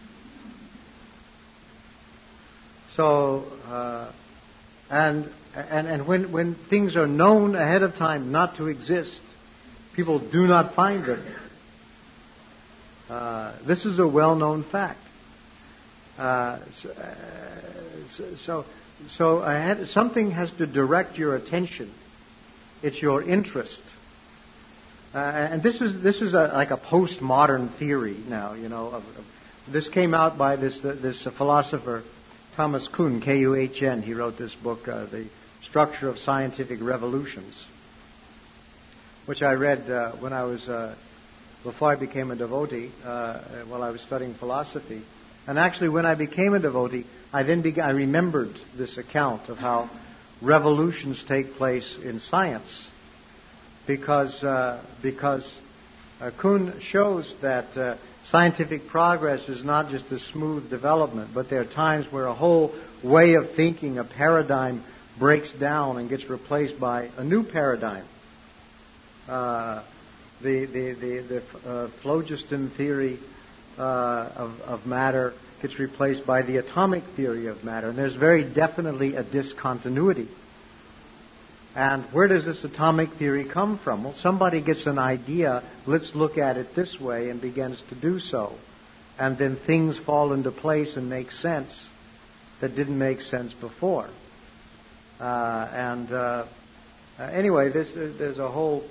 So, uh, and and and when when things are known ahead of time not to exist, people do not find them. Uh, this is a well-known fact. Uh, so, uh, so so I had, something has to direct your attention. It's your interest. Uh, and this is this is a, like a postmodern theory now, you know. Of, of, this came out by this uh, this uh, philosopher Thomas Kuhn, K U H N. He wrote this book, uh, The Structure of Scientific Revolutions, which I read uh, when I was uh, before I became a devotee, uh, while I was studying philosophy. And actually, when I became a devotee, I then began, I remembered this account of how revolutions take place in science. Because uh, because uh, Kuhn shows that uh, scientific progress is not just a smooth development, but there are times where a whole way of thinking, a paradigm, breaks down and gets replaced by a new paradigm. Uh, the the the, the uh, phlogiston theory uh, of of matter gets replaced by the atomic theory of matter, and there's very definitely a discontinuity. And where does this atomic theory come from? Well, somebody gets an idea, let's look at it this way, and begins to do so. And then things fall into place and make sense that didn't make sense before. Uh, and uh, uh, anyway, this, there's a whole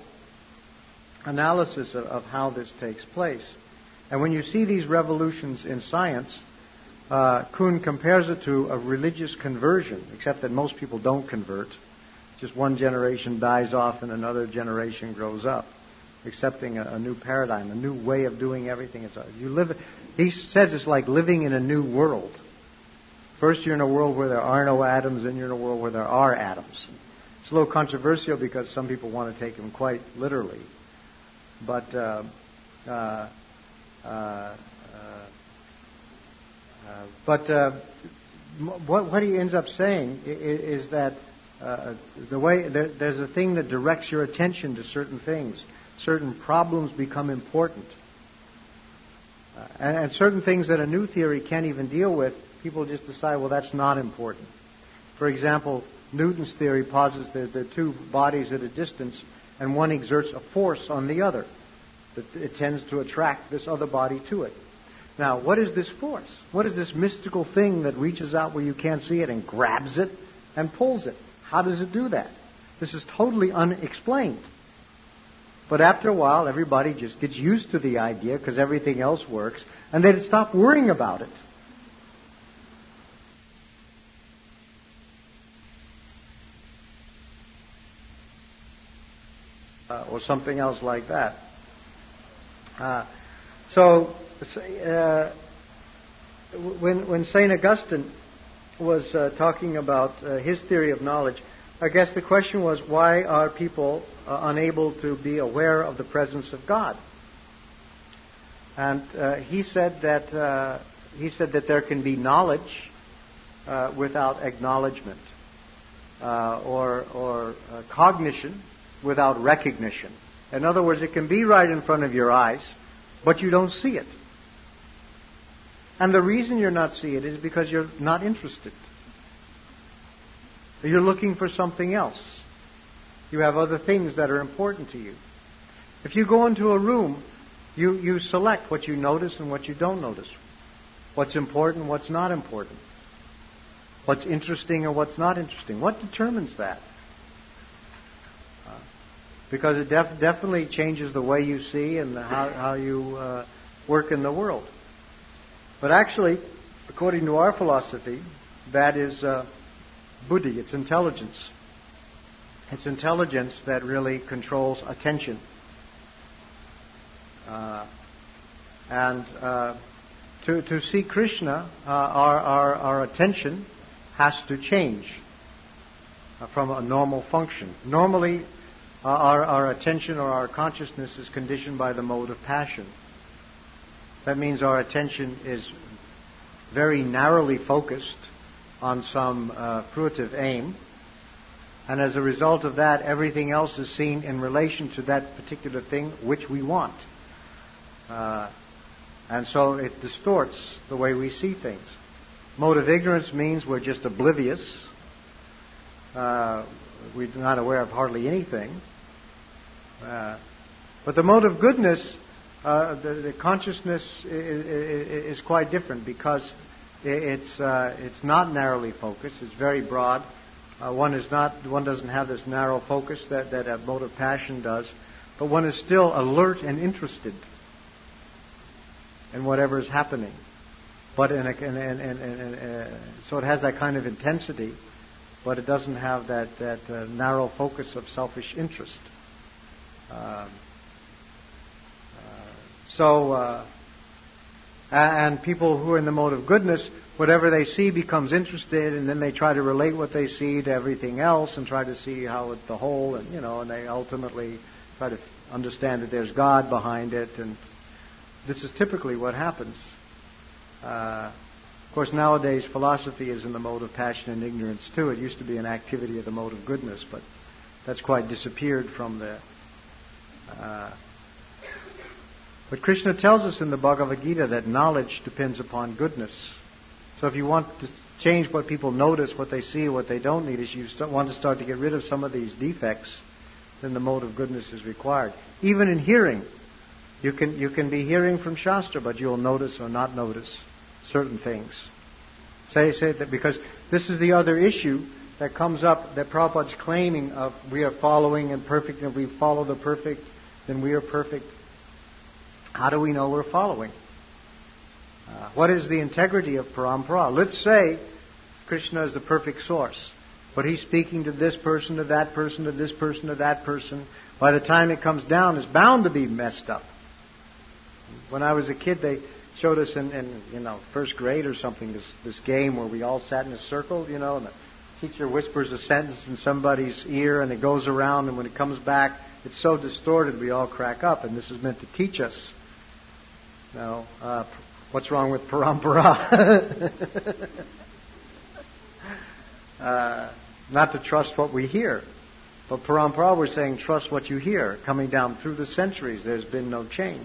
analysis of, of how this takes place. And when you see these revolutions in science, uh, Kuhn compares it to a religious conversion, except that most people don't convert. Just one generation dies off and another generation grows up, accepting a, a new paradigm, a new way of doing everything. It's a, you live. He says it's like living in a new world. First, you're in a world where there are no atoms, then you're in a world where there are atoms. It's a little controversial because some people want to take them quite literally, but uh, uh, uh, uh, uh, but uh, what, what he ends up saying is, is that. Uh, the way there, there's a thing that directs your attention to certain things. Certain problems become important. Uh, and, and certain things that a new theory can't even deal with, people just decide, well, that's not important. For example, Newton's theory posits that there are two bodies at a distance, and one exerts a force on the other. That it tends to attract this other body to it. Now, what is this force? What is this mystical thing that reaches out where you can't see it and grabs it and pulls it? How does it do that? This is totally unexplained. But after a while, everybody just gets used to the idea because everything else works, and they stop worrying about it. uh, or something else like that. Uh, so, uh, when when Saint Augustine was uh, talking about uh, his theory of knowledge, I guess the question was, why are people uh, unable to be aware of the presence of God? And uh, he said that uh, he said that there can be knowledge uh, without acknowledgement, uh, or or uh, cognition without recognition. In other words, it can be right in front of your eyes, but you don't see it. And the reason you're not seeing it is because you're not interested. You're looking for something else. You have other things that are important to you. If you go into a room, you, you select what you notice and what you don't notice. What's important, what's not important. What's interesting or what's not interesting. What determines that? Uh, because it def- definitely changes the way you see and how, how you uh, work in the world. But actually, according to our philosophy, that is uh, buddhi, it's intelligence. It's intelligence that really controls attention. Uh, and uh, to, to see Krishna, uh, our, our, our attention has to change uh, from a normal function. Normally, uh, our, our attention or our consciousness is conditioned by the mode of passion. That means our attention is very narrowly focused on some uh, fruitive aim. And as a result of that, everything else is seen in relation to that particular thing which we want. Uh, and so it distorts the way we see things. Mode of ignorance means we're just oblivious. Uh, we're not aware of hardly anything. Uh, but the mode of goodness, Uh, the, the consciousness is, is, is quite different because it's uh, it's not narrowly focused. It's very broad. Uh, one is not one doesn't have this narrow focus that that a mode of passion does, but one is still alert and interested in whatever is happening. But in a, in, in, in, in, uh, so it has that kind of intensity, but it doesn't have that that uh, narrow focus of selfish interest. Um, So, uh, and people who are in the mode of goodness, whatever they see becomes interested, and then they try to relate what they see to everything else, and try to see how it's the whole, and you know, and they ultimately try to understand that there's God behind it, and this is typically what happens. Uh, of course, nowadays philosophy is in the mode of passion and ignorance too. It used to be an activity of the mode of goodness, but that's quite disappeared from the. Uh, But Krishna tells us in the Bhagavad Gita that knowledge depends upon goodness. So if you want to change what people notice, what they see, what they don't need, if you want to start to get rid of some of these defects, then the mode of goodness is required. Even in hearing, you can you can be hearing from Shastra, but you'll notice or not notice certain things. Say say that because this is the other issue that comes up that Prabhupada's claiming of we are following and perfect, and if we follow the perfect, then we are perfect. How do we know we're following? Uh, what is the integrity of parampara? Let's say Krishna is the perfect source, but he's speaking to this person, to that person, to this person, to that person. By the time it comes down, it's bound to be messed up. When I was a kid, they showed us in, in you know first grade or something this this game where we all sat in a circle, you know, and the teacher whispers a sentence in somebody's ear, and it goes around, and when it comes back, it's so distorted we all crack up. And this is meant to teach us. Now, uh, what's wrong with parampara? uh, not to trust what we hear. But parampara, we're saying trust what you hear. Coming down through the centuries, there's been no change.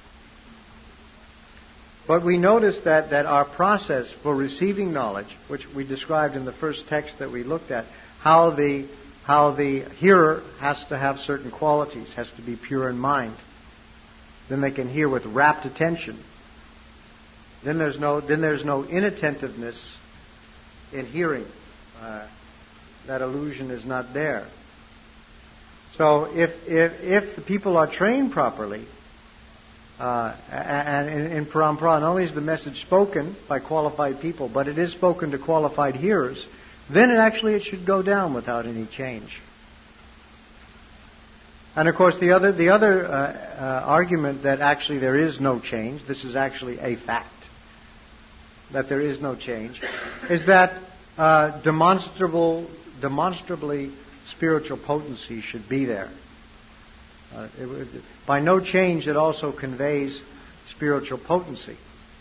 But we notice that, that our process for receiving knowledge, which we described in the first text that we looked at, how the, how the hearer has to have certain qualities, has to be pure in mind. Then they can hear with rapt attention. Then there's no then there's no inattentiveness in hearing. Uh, that illusion is not there. So if if if the people are trained properly, uh, and in, in parampara, not only is the message spoken by qualified people, but it is spoken to qualified hearers, then it actually it should go down without any change. And of course, the other the other uh, uh, argument that actually there is no change, this is actually a fact, that there is no change, is that uh, demonstrable, demonstrably spiritual potency should be there. Uh, it, by no change, it also conveys spiritual potency.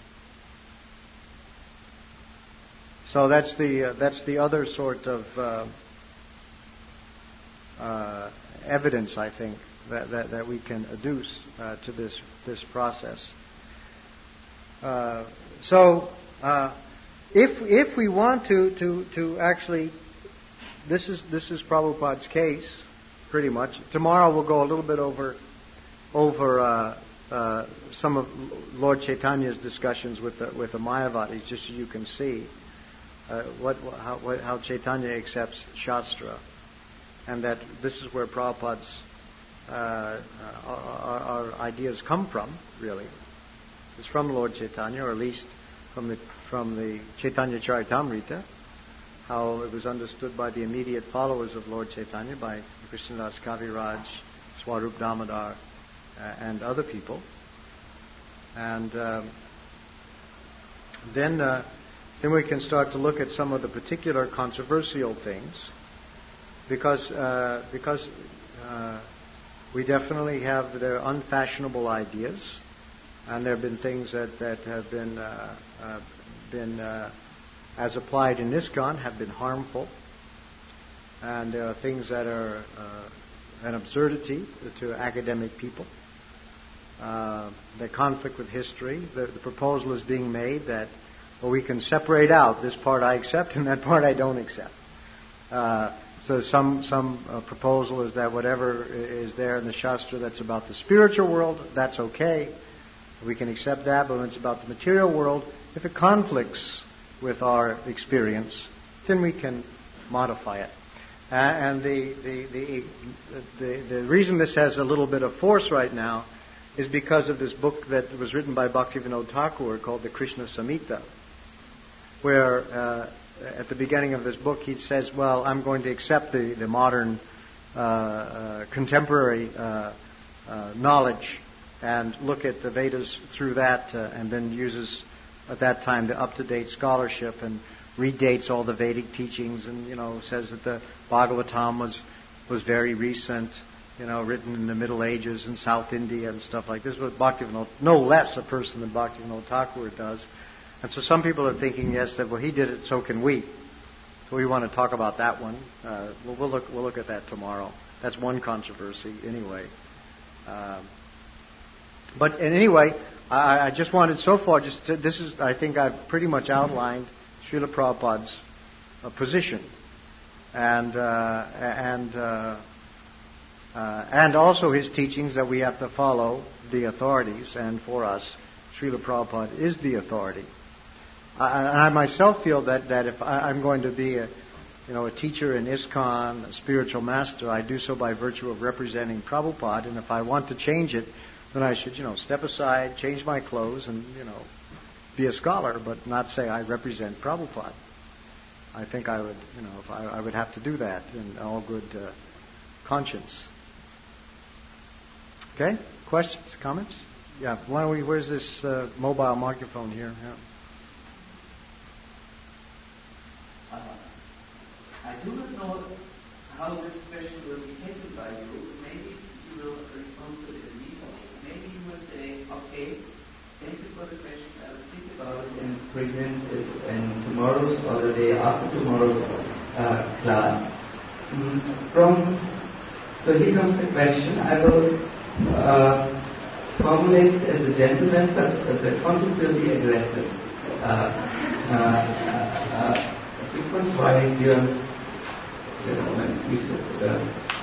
So that's the uh, that's the other sort of uh, uh, evidence, I think, that, that, that we can adduce uh, to this this process. Uh, so, uh, if if we want to, to, to actually, this is this is Prabhupada's case, pretty much. Tomorrow we'll go a little bit over over uh, uh, some of Lord Chaitanya's discussions with the with the Mayavadis, just so you can see uh, what how, what, how Chaitanya accepts Shastra. And that this is where Prabhupada's uh, our, our ideas come from, really. It's from Lord Chaitanya, or at least from the from the Chaitanya Charitamrita, how it was understood by the immediate followers of Lord Chaitanya, by Krishnadas Kaviraj, Swarup Damodar, uh, and other people. And um, then uh, then we can start to look at some of the particular controversial things. Because uh, because uh, we definitely have their unfashionable ideas, and there have been things that, that have been uh, uh, been uh, as applied in ISKCON have been harmful, and there are things that are uh, an absurdity to academic people. Uh, that conflict with history. The, the proposal is being made that well, we can separate out this part I accept and that part I don't accept. Uh, So some some uh, proposal is that whatever is there in the Shastra that's about the spiritual world, that's okay. We can accept that, but when it's about the material world, if it conflicts with our experience, then we can modify it. Uh, and the the, the the the reason this has a little bit of force right now is because of this book that was written by Bhaktivinoda Thakur called the Krishna Samhita, where uh, at the beginning of this book, he says, well, I'm going to accept the, the modern uh, uh, contemporary uh, uh, knowledge and look at the Vedas through that, uh, and then uses at that time the up-to-date scholarship and redates all the Vedic teachings, and, you know, says that the Bhagavatam was, was very recent, you know, written in the Middle Ages in South India and stuff like this. What Bhaktivinoda, no less a person than Bhaktivinoda Thakur does. And so some people are thinking, yes, that well, he did it, so can we. So we want to talk about that one. Uh, we'll, we'll look we'll look at that tomorrow. That's one controversy, anyway. Um, but anyway, I, I just wanted so far. Just to, this is, I think, I've pretty much outlined Srila Prabhupada's uh, position, and uh, and uh, uh, and also his teachings that we have to follow the authorities. And for us, Srila Prabhupada is the authority. I, I myself feel that, that if I, I'm going to be a, you know, a teacher in ISKCON, a spiritual master, I do so by virtue of representing Prabhupada. And if I want to change it, then I should, you know, step aside, change my clothes, and, you know, be a scholar, but not say I represent Prabhupada. I think I would, you know, if I, I would have to do that in all good uh, conscience. Okay? Questions? Comments? Yeah. Why don't we? Where's this uh, mobile microphone here? Yeah. Uh, I do not know how this question will be taken by you. Maybe you will respond to it in detail. Maybe you will say, okay, thank you for the question. I will think about it and present it in tomorrow's or the day after tomorrow's uh, class. Mm, from so here comes the question. I will uh, formulate as a gentleman, but as a consequently aggressive. Uh, uh, uh, uh, because why you uh,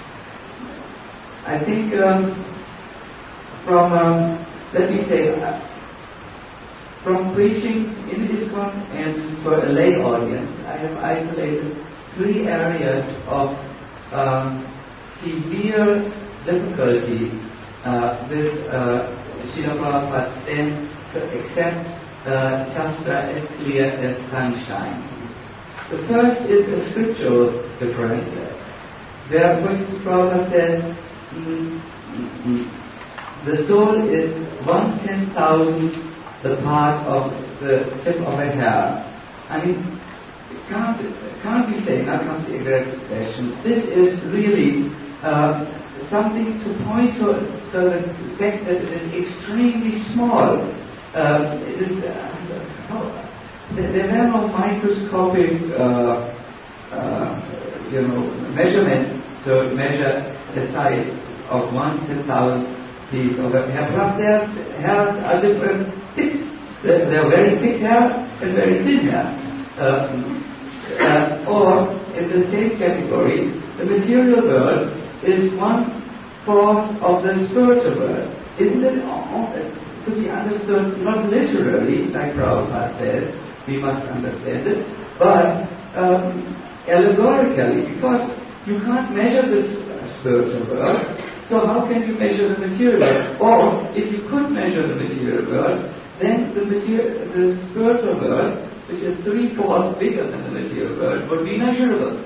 I think um, from, um, let me say, uh, from preaching in ISKCON and for a lay audience, I have isolated three areas of um, severe difficulty uh, with uh, Srila Prabhupada's stand to accept uh, Shastra as clear as sunshine. The first is a scriptural difference. Where Prabhupada says, mm, mm, the soul is one ten thousandth the part of the tip of a hair. I mean, can't, can't we say, now comes the aggressive question, this is really uh, something to point to, to the fact that it is extremely small. Uh, it is, uh, how, there were no microscopic uh, uh, you know, measurements to measure the size of one ten thousandth piece of a hair. Plus their hairs are different thick. They are very thick hair and very thin hair. Um, uh, or in the same category, the material world is one fourth of the spiritual world. Isn't it all, to be understood not literally, like Prabhupada says, we must understand it, but um, allegorically, because you can't measure this spiritual world, so how can you measure the material world? Or if you could measure the material world, then the, material, the spiritual world, which is three-fourths bigger than the material world, would be measurable.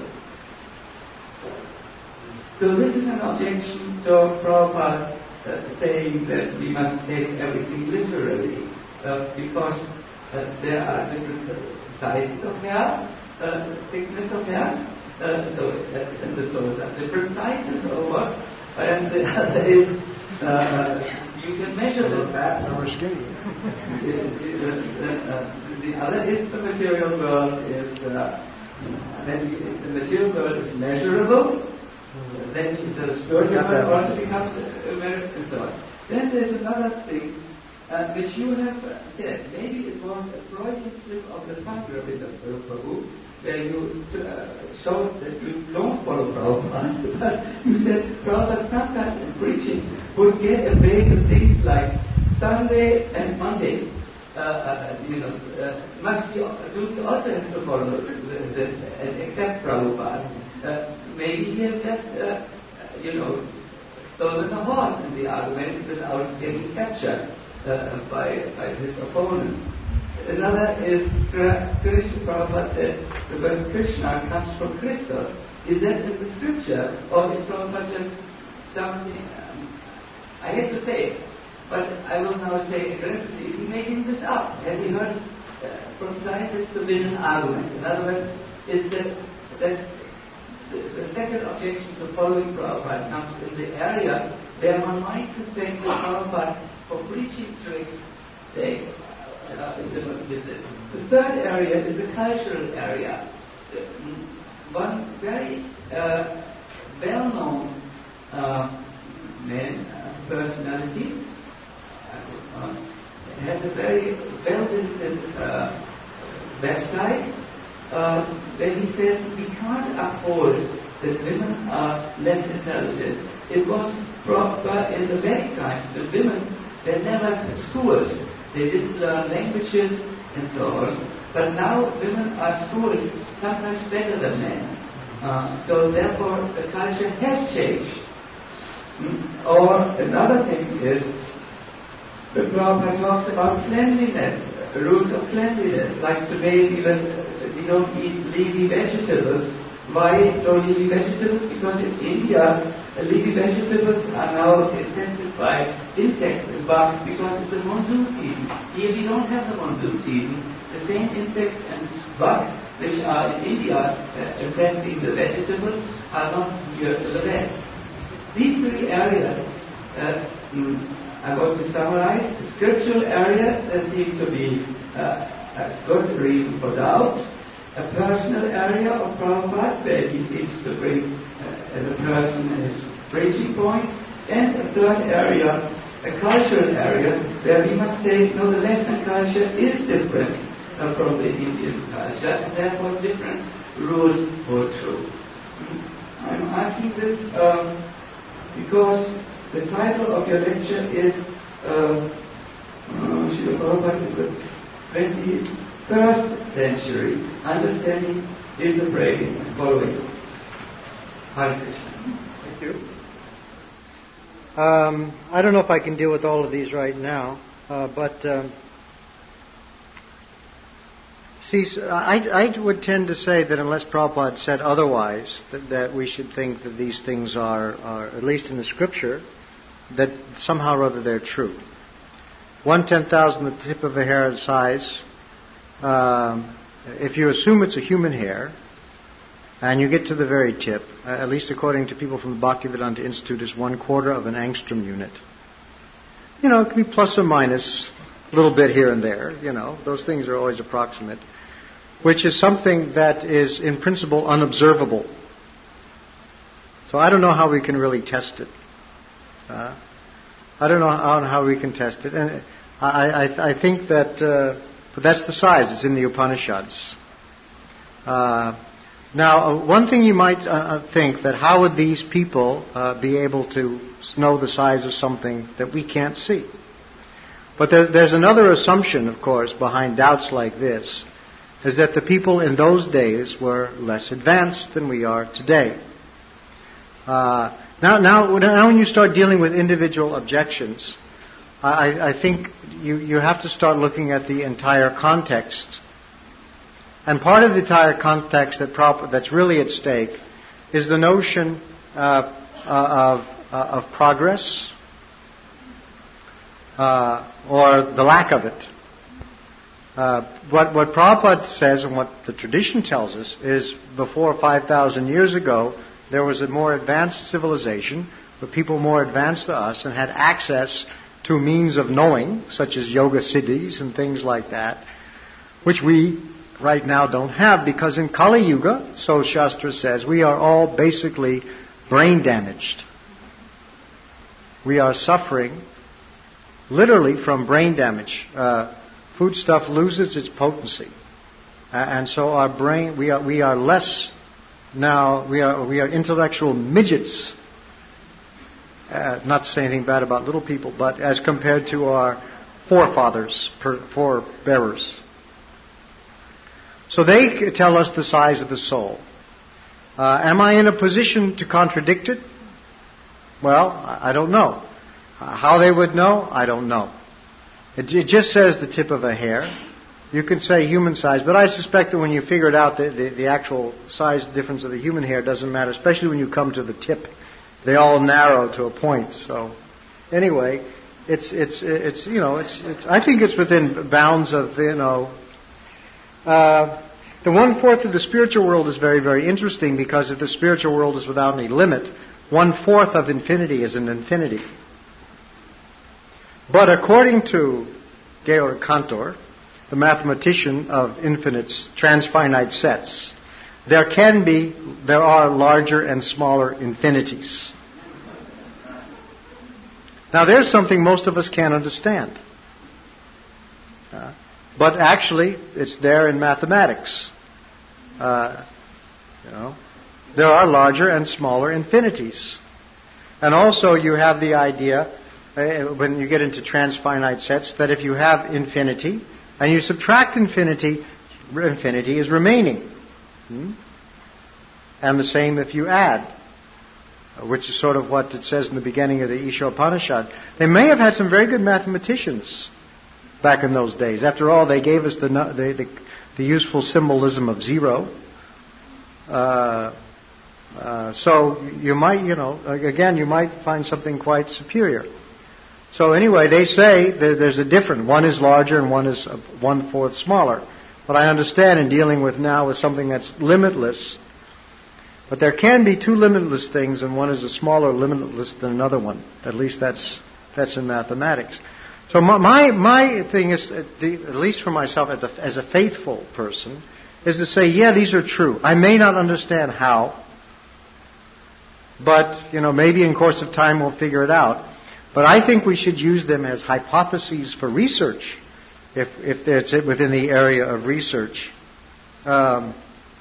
So this is an objection to Prabhupada uh, saying that we must take everything literally, uh, because uh, there are different sizes of hair, uh, thickness of hair, uh, so uh, and the souls are different sizes or what, and the other is uh, you can measure this. Fat, some are skinny. the, the, uh, the other is the material world is uh, then the material world is measurable. Then the spiritual world also becomes uh, measurable and so on. Then there's another thing uh, which you have said. Maybe it was a Freudian slip of the tongue of Prabhu, where you uh, showed that you don't follow Prabhupada, but you said Prabhupada sometimes in preaching would get away with things like Sunday and Monday. Uh, uh, you know, uh, must be do also have to follow this and accept Prabhupada. Uh, maybe he has just, uh, you know, stolen a horse in the argument without getting captured uh, by, by his opponent. Another is Krishna. Prabhupada said the word Krishna comes from Christos. Is that in the scripture, or is Prabhupada just something? Um, I hate to say it, but I will now say aggressively, is he making this up? Has he heard uh, from scientists the Vinnan argument? In other words, is that, that the, the second objection to following Prabhupada comes in the area where one might suspect that Prabhupada, for preaching tricks, say, uh, the third area is the cultural area. One very uh, well-known uh, man, uh, personality, uh, has a very well-visited uh, website uh, where he says we can't uphold that women are less intelligent. It was proper in the Vedic times that women were never schooled. They didn't learn languages and so on. But now women are schooled sometimes better than men. Uh, so therefore the culture has changed. Mm. Or another thing is, the Prabhupada talks about cleanliness, rules of cleanliness. Like today we, we don't eat leafy vegetables. Why don't we eat vegetables? Because in India, leafy vegetables are now infested by insects and bugs because it's the monsoon season. Here we don't have the monsoon season. The same insects and bugs which are in India uh, infesting the vegetables are not here to the West. These three areas, uh, mm, I want to summarize. The scriptural area, there seems to be uh, a good reason for doubt. A personal area of Prabhupada, where he seems to bring uh, as a person his preaching points. And a third area, a cultural area, where we must say, no, the Western culture is different uh, from the Indian culture, and therefore different rules hold true. I'm asking this um, because the title of your lecture is uh, uh, Srila Prabhupada in the twenty-first century, understanding is the praying and following. Hare Krishna. Thank you. Um, I don't know if I can deal with all of these right now, uh, but um, See, I, I would tend to say that unless Prabhupada said otherwise, that, that we should think that these things are, are, at least in the scripture, that somehow or other they're true. One ten thousand, the tip of a hair size. Um, if you assume it's a human hair, and you get to the very tip, uh, at least according to people from the Bhaktivedanta Institute, is one quarter of an angstrom unit. You know, it can be plus or minus a little bit here and there. You know, those things are always approximate, which is something that is in principle unobservable. So I don't know how we can really test it. Uh, I don't know how, how we can test it, and I, I, I think that, uh, but that's the size. It's in the Upanishads. Uh, now, uh, one thing you might uh, think that how would these people uh, be able to know the size of something that we can't see? But there, there's another assumption, of course, behind doubts like this, is that the people in those days were less advanced than we are today. Uh, now, now, now, when you start dealing with individual objections, I, I think you, you have to start looking at the entire context. And part of the entire context that prop, that's really at stake is the notion uh, uh, of, uh, of progress, uh, or the lack of it. Uh, what, what Prabhupada says and what the tradition tells us is before five thousand years ago, there was a more advanced civilization, with people more advanced than us and had access to means of knowing, such as yoga siddhis and things like that, which we right now don't have, because in Kali Yuga, so Shastra says, we are all basically brain damaged. We are suffering literally from brain damage. Uh, food stuff loses its potency. Uh, and so our brain, we are, we are less now, we are, we are intellectual midgets. Uh, not to say anything bad about little people, but as compared to our forefathers, per, forebearers. So they tell us the size of the soul. Uh, am I in a position to contradict it? Well, I don't know. Uh, how they would know, I don't know. It, it just says the tip of a hair. You can say human size, but I suspect that when you figure it out, the, the, the actual size difference of the human hair doesn't matter, especially when you come to the tip. They all narrow to a point. So, anyway, it's it's it's you know it's it's. I think it's within bounds of you know. Uh, the one fourth of the spiritual world is very very interesting, because if the spiritual world is without any limit, one fourth of infinity is an infinity. But according to Georg Cantor, the mathematician of infinites, transfinite sets, there can be, there are larger and smaller infinities. Now there's something most of us can't understand. Uh, but actually, it's there in mathematics. Uh, you know, there are larger and smaller infinities. And also you have the idea, uh, when you get into transfinite sets, that if you have infinity, and you subtract infinity, infinity is remaining. Hmm? And the same if you add, which is sort of what it says in the beginning of the Isha Upanishad. They may have had some very good mathematicians back in those days. After all, they gave us the the, the, the useful symbolism of zero. Uh, uh, so you might, you know, again, you might find something quite superior. So anyway, they say there, there's a difference. One is larger and one is one-fourth smaller. But I understand in dealing with now with something that's limitless. But there can be two limitless things, and one is a smaller limitless than another one. At least that's that's in mathematics. So my my, my thing is, at, the, at least for myself as a, as a faithful person, is to say, yeah, these are true. I may not understand how, but you know, maybe in course of time we'll figure it out. But I think we should use them as hypotheses for research, if if it's within the area of research. Um,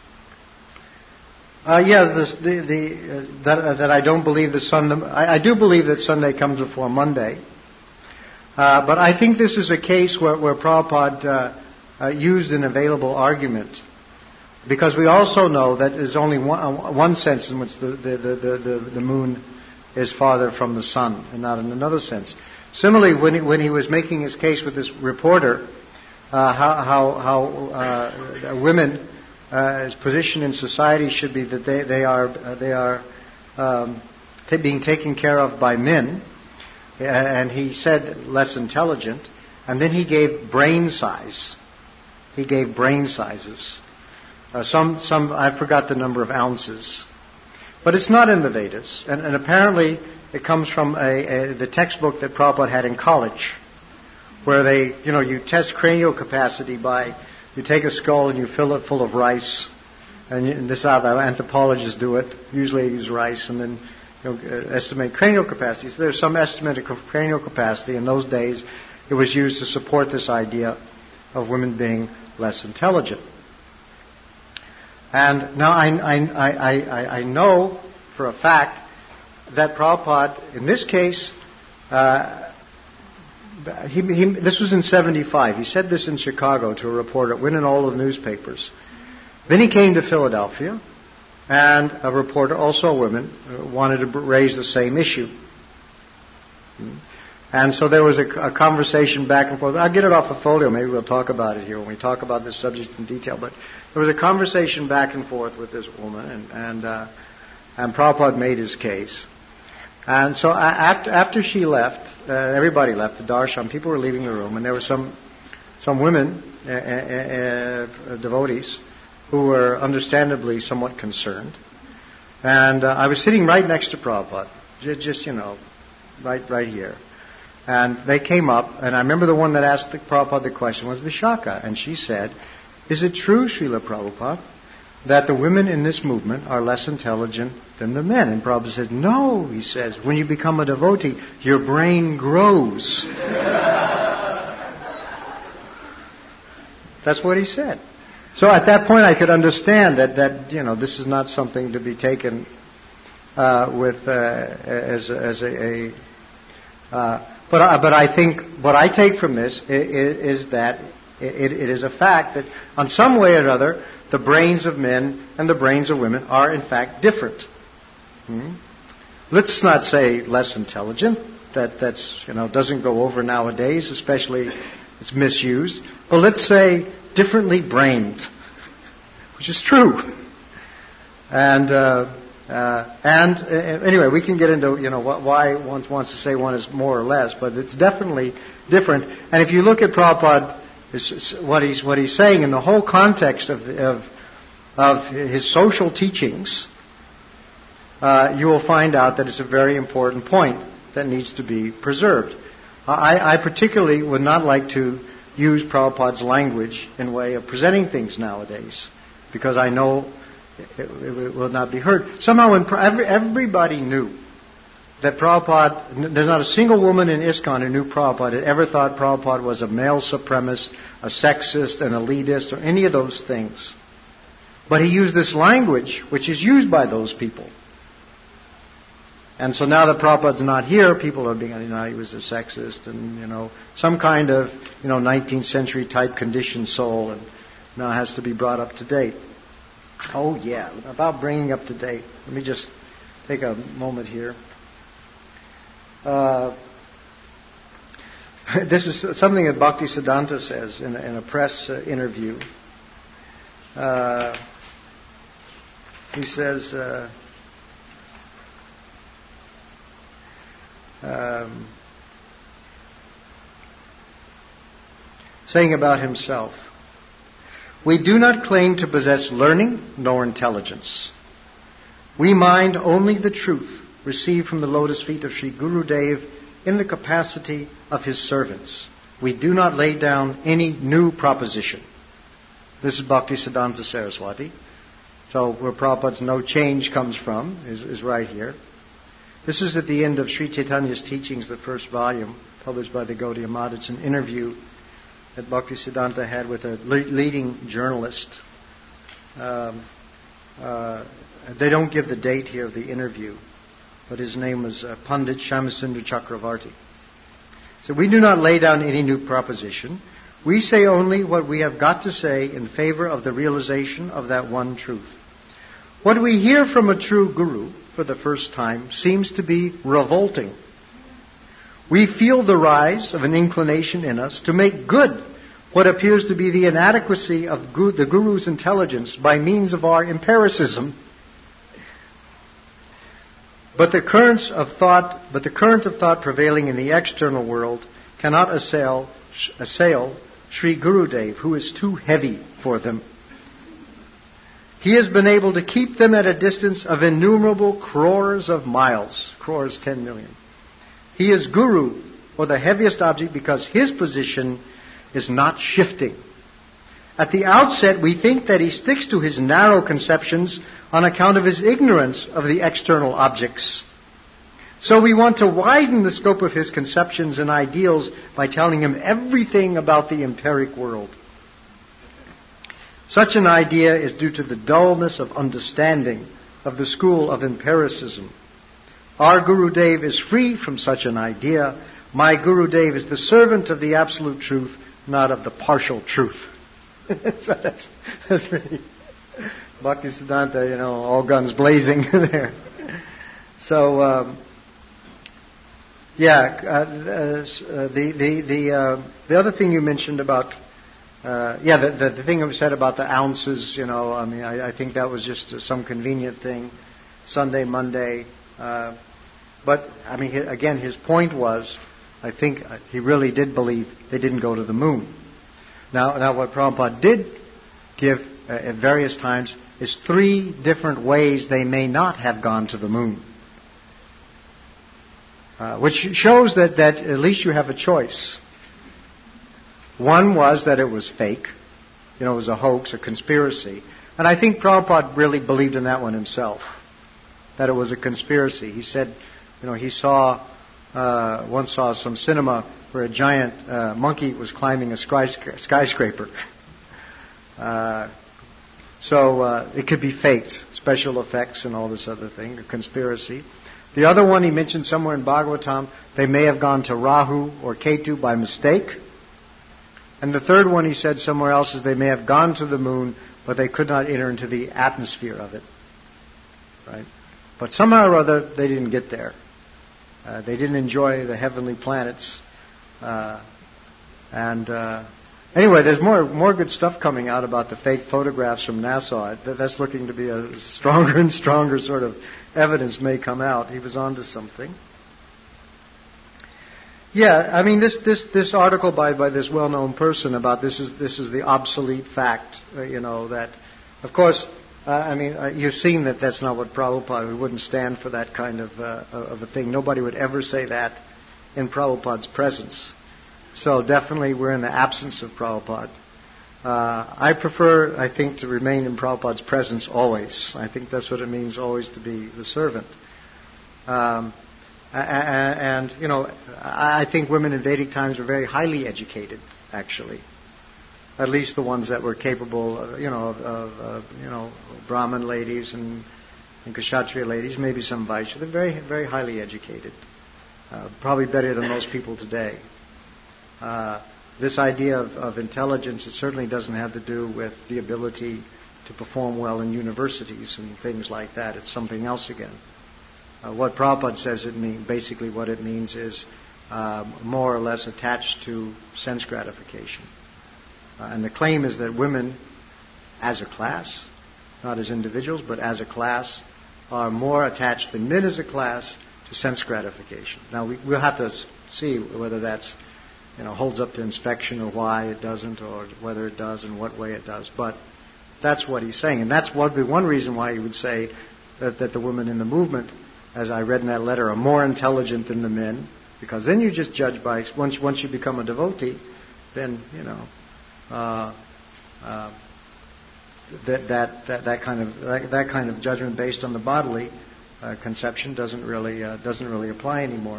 uh, yeah, this, the, the, uh, that, uh, that I don't believe the Sunday. I, I do believe that Sunday comes before Monday. Uh, but I think this is a case where, where Prabhupada uh, uh, used an available argument. Because we also know that there's only one, uh, one sense in which the, the, the, the, the moon is farther from the sun, and not in another sense. Similarly, when he, when he was making his case with this reporter, uh, how how, how uh, women uh, position in society should be that they they are uh, they are um, t- being taken care of by men, and he said less intelligent, and then he gave brain size. He gave brain sizes. Uh, some some I forgot the number of ounces, but it's not in the Vedas, and, and apparently it comes from a, a, the textbook that Prabhupada had in college, where they, you know, you test cranial capacity by, you take a skull and you fill it full of rice, and, you, and this is how the anthropologists do it. Usually they use rice and then you know, estimate cranial capacity. So there's some estimate of cranial capacity. In those days, it was used to support this idea of women being less intelligent. And now I, I, I, I, I know for a fact that Prabhupada, in this case, uh, he, he, this was in seventy-five. He said this in Chicago to a reporter. It went in all the newspapers. Then he came to Philadelphia, and a reporter, also a woman, wanted to raise the same issue. And so there was a, a conversation back and forth. I'll get it off a folio. Maybe we'll talk about it here when we talk about this subject in detail. But there was a conversation back and forth with this woman, and and, uh, and Prabhupada made his case. And so after, after she left, uh, everybody left, the darshan, people were leaving the room, and there were some some women, uh, uh, uh, devotees, who were understandably somewhat concerned. And uh, I was sitting right next to Prabhupada, just, just you know, right right here. And they came up, and I remember the one that asked the Prabhupada the question was Vishaka, and she said, "Is it true, Srila Prabhupada, that the women in this movement are less intelligent than the men?" And Prabhupada said, "No," he says, "when you become a devotee, your brain grows." That's what he said. So at that point I could understand that, that you know, this is not something to be taken uh, with uh, as, as a... a uh, but, uh, but I think what I take from this is, is that it, it is a fact that on some way or another the brains of men and the brains of women are in fact different. Hmm? Let's not say less intelligent. That that's you know doesn't go over nowadays, especially it's misused. But let's say differently brained, which is true. And uh, uh, and uh, anyway, we can get into you know what, why one wants to say one is more or less, but it's definitely different. And if you look at Prabhupada, is what he's what he's saying in the whole context of of, of his social teachings, uh, you will find out that it's a very important point that needs to be preserved. I, I particularly would not like to use Prabhupada's language in way of presenting things nowadays, because I know it, it will not be heard. Somehow, when every, everybody knew that Prabhupada, there's not a single woman in ISKCON who knew Prabhupada that ever thought Prabhupada was a male supremacist, a sexist, an elitist, or any of those things. But he used this language, which is used by those people. And so now that Prabhupada's not here, people are being, you know, he was a sexist and, you know, some kind of, you know, nineteenth century type conditioned soul, and now has to be brought up to date. Oh, yeah, about bringing up to date. Let me just take a moment here. Uh, this is something that Bhaktisiddhanta says in a, in a press uh, interview. Uh, he says... Uh, Um, saying about himself, "We do not claim to possess learning nor intelligence. We mind only the truth received from the lotus feet of Sri Gurudev in the capacity of his servants. We do not lay down any new proposition." This is Bhaktisiddhanta Saraswati. So where Prabhupada's no change comes from is, is right here. This is at the end of Sri Chaitanya's Teachings, the first volume, published by the Gaudiya Math. It's an interview that Bhaktisiddhanta had with a le- leading journalist. Um, uh, they don't give the date here of the interview, but his name was uh, Pandit Shyamasundar Chakravarti. So we do not lay down any new proposition. We say only what we have got to say in favor of the realization of that one truth. What we hear from a true guru for the first time seems to be revolting. We feel the rise of an inclination in us to make good what appears to be the inadequacy of the Guru's intelligence by means of our empiricism. But the currents of thought, but the current of thought prevailing in the external world cannot assail, assail Sri Gurudev, who is too heavy for them. He has been able to keep them at a distance of innumerable crores of miles. Crores, ten million. He is Guru, or the heaviest object, because his position is not shifting. At the outset, we think that he sticks to his narrow conceptions on account of his ignorance of the external objects. So we want to widen the scope of his conceptions and ideals by telling him everything about the empiric world. Such an idea is due to the dullness of understanding of the school of empiricism. Our Gurudev is free from such an idea. My Gurudev is the servant of the absolute truth, not of the partial truth. so that's, that's really Bhaktisiddhanta, you know, all guns blazing there. So, um, yeah, uh, uh, the the the uh, the other thing you mentioned about, uh, yeah, the, the the thing that was said about the ounces, you know, I mean, I, I think that was just some convenient thing, Sunday, Monday, uh, but I mean, again, his point was, I think he really did believe they didn't go to the moon. Now, now what Prabhupada did give uh, at various times is three different ways they may not have gone to the moon. Uh, which shows that, that at least you have a choice. One was that it was fake. You know, it was a hoax, a conspiracy. And I think Prabhupada really believed in that one himself. That it was a conspiracy. He said, you know, he saw, uh, once saw some cinema where a giant uh, monkey was climbing a skyscra- skyscraper. uh, so uh, it could be faked, special effects and all this other thing, a conspiracy. The other one he mentioned somewhere in Bhagavatam, they may have gone to Rahu or Ketu by mistake. And the third one he said somewhere else is they may have gone to the moon, but they could not enter into the atmosphere of it. Right? But somehow or other, they didn't get there. Uh, they didn't enjoy the heavenly planets. Uh, and uh, anyway, there's more more good stuff coming out about the fake photographs from NASA. That's looking to be a stronger and stronger sort of evidence may come out. He was onto something. Yeah, I mean this this this article by by this well-known person about this is this is the obsolete fact. Uh, you know that, of course. Uh, I mean, uh, you've seen that that's not what Prabhupada. We wouldn't stand for that kind of uh, of a thing. Nobody would ever say that in Prabhupada's presence. So definitely we're in the absence of Prabhupada. Uh, I prefer, I think, to remain in Prabhupada's presence always. I think that's what it means, always to be the servant. Um, and, you know, I think women in Vedic times were very highly educated, actually. At least the ones that were capable, of, you know, of, of, of you know, Brahmin ladies and, and Kshatriya ladies, maybe some Vaishya. They're very, very highly educated. Uh, probably better than most people today. Uh, this idea of, of intelligence, it certainly doesn't have to do with the ability to perform well in universities and things like that. It's something else again. Uh, what Prabhupada says it mean, basically what it means is uh, more or less attached to sense gratification. Uh, and the claim is that women, as a class, not as individuals, but as a class, are more attached than men as a class to sense gratification. Now, we, we'll have to see whether that's, you know, holds up to inspection or why it doesn't, or whether it does and what way it does. But that's what he's saying. And that's one, one reason why he would say that, that the women in the movement, as I read in that letter, are more intelligent than the men. Because then you just judge by, once, once you become a devotee, then, you know, uh, uh, that, that, that, that, kind of, that, that kind of judgment based on the bodily uh, conception doesn't really, uh, doesn't really apply anymore.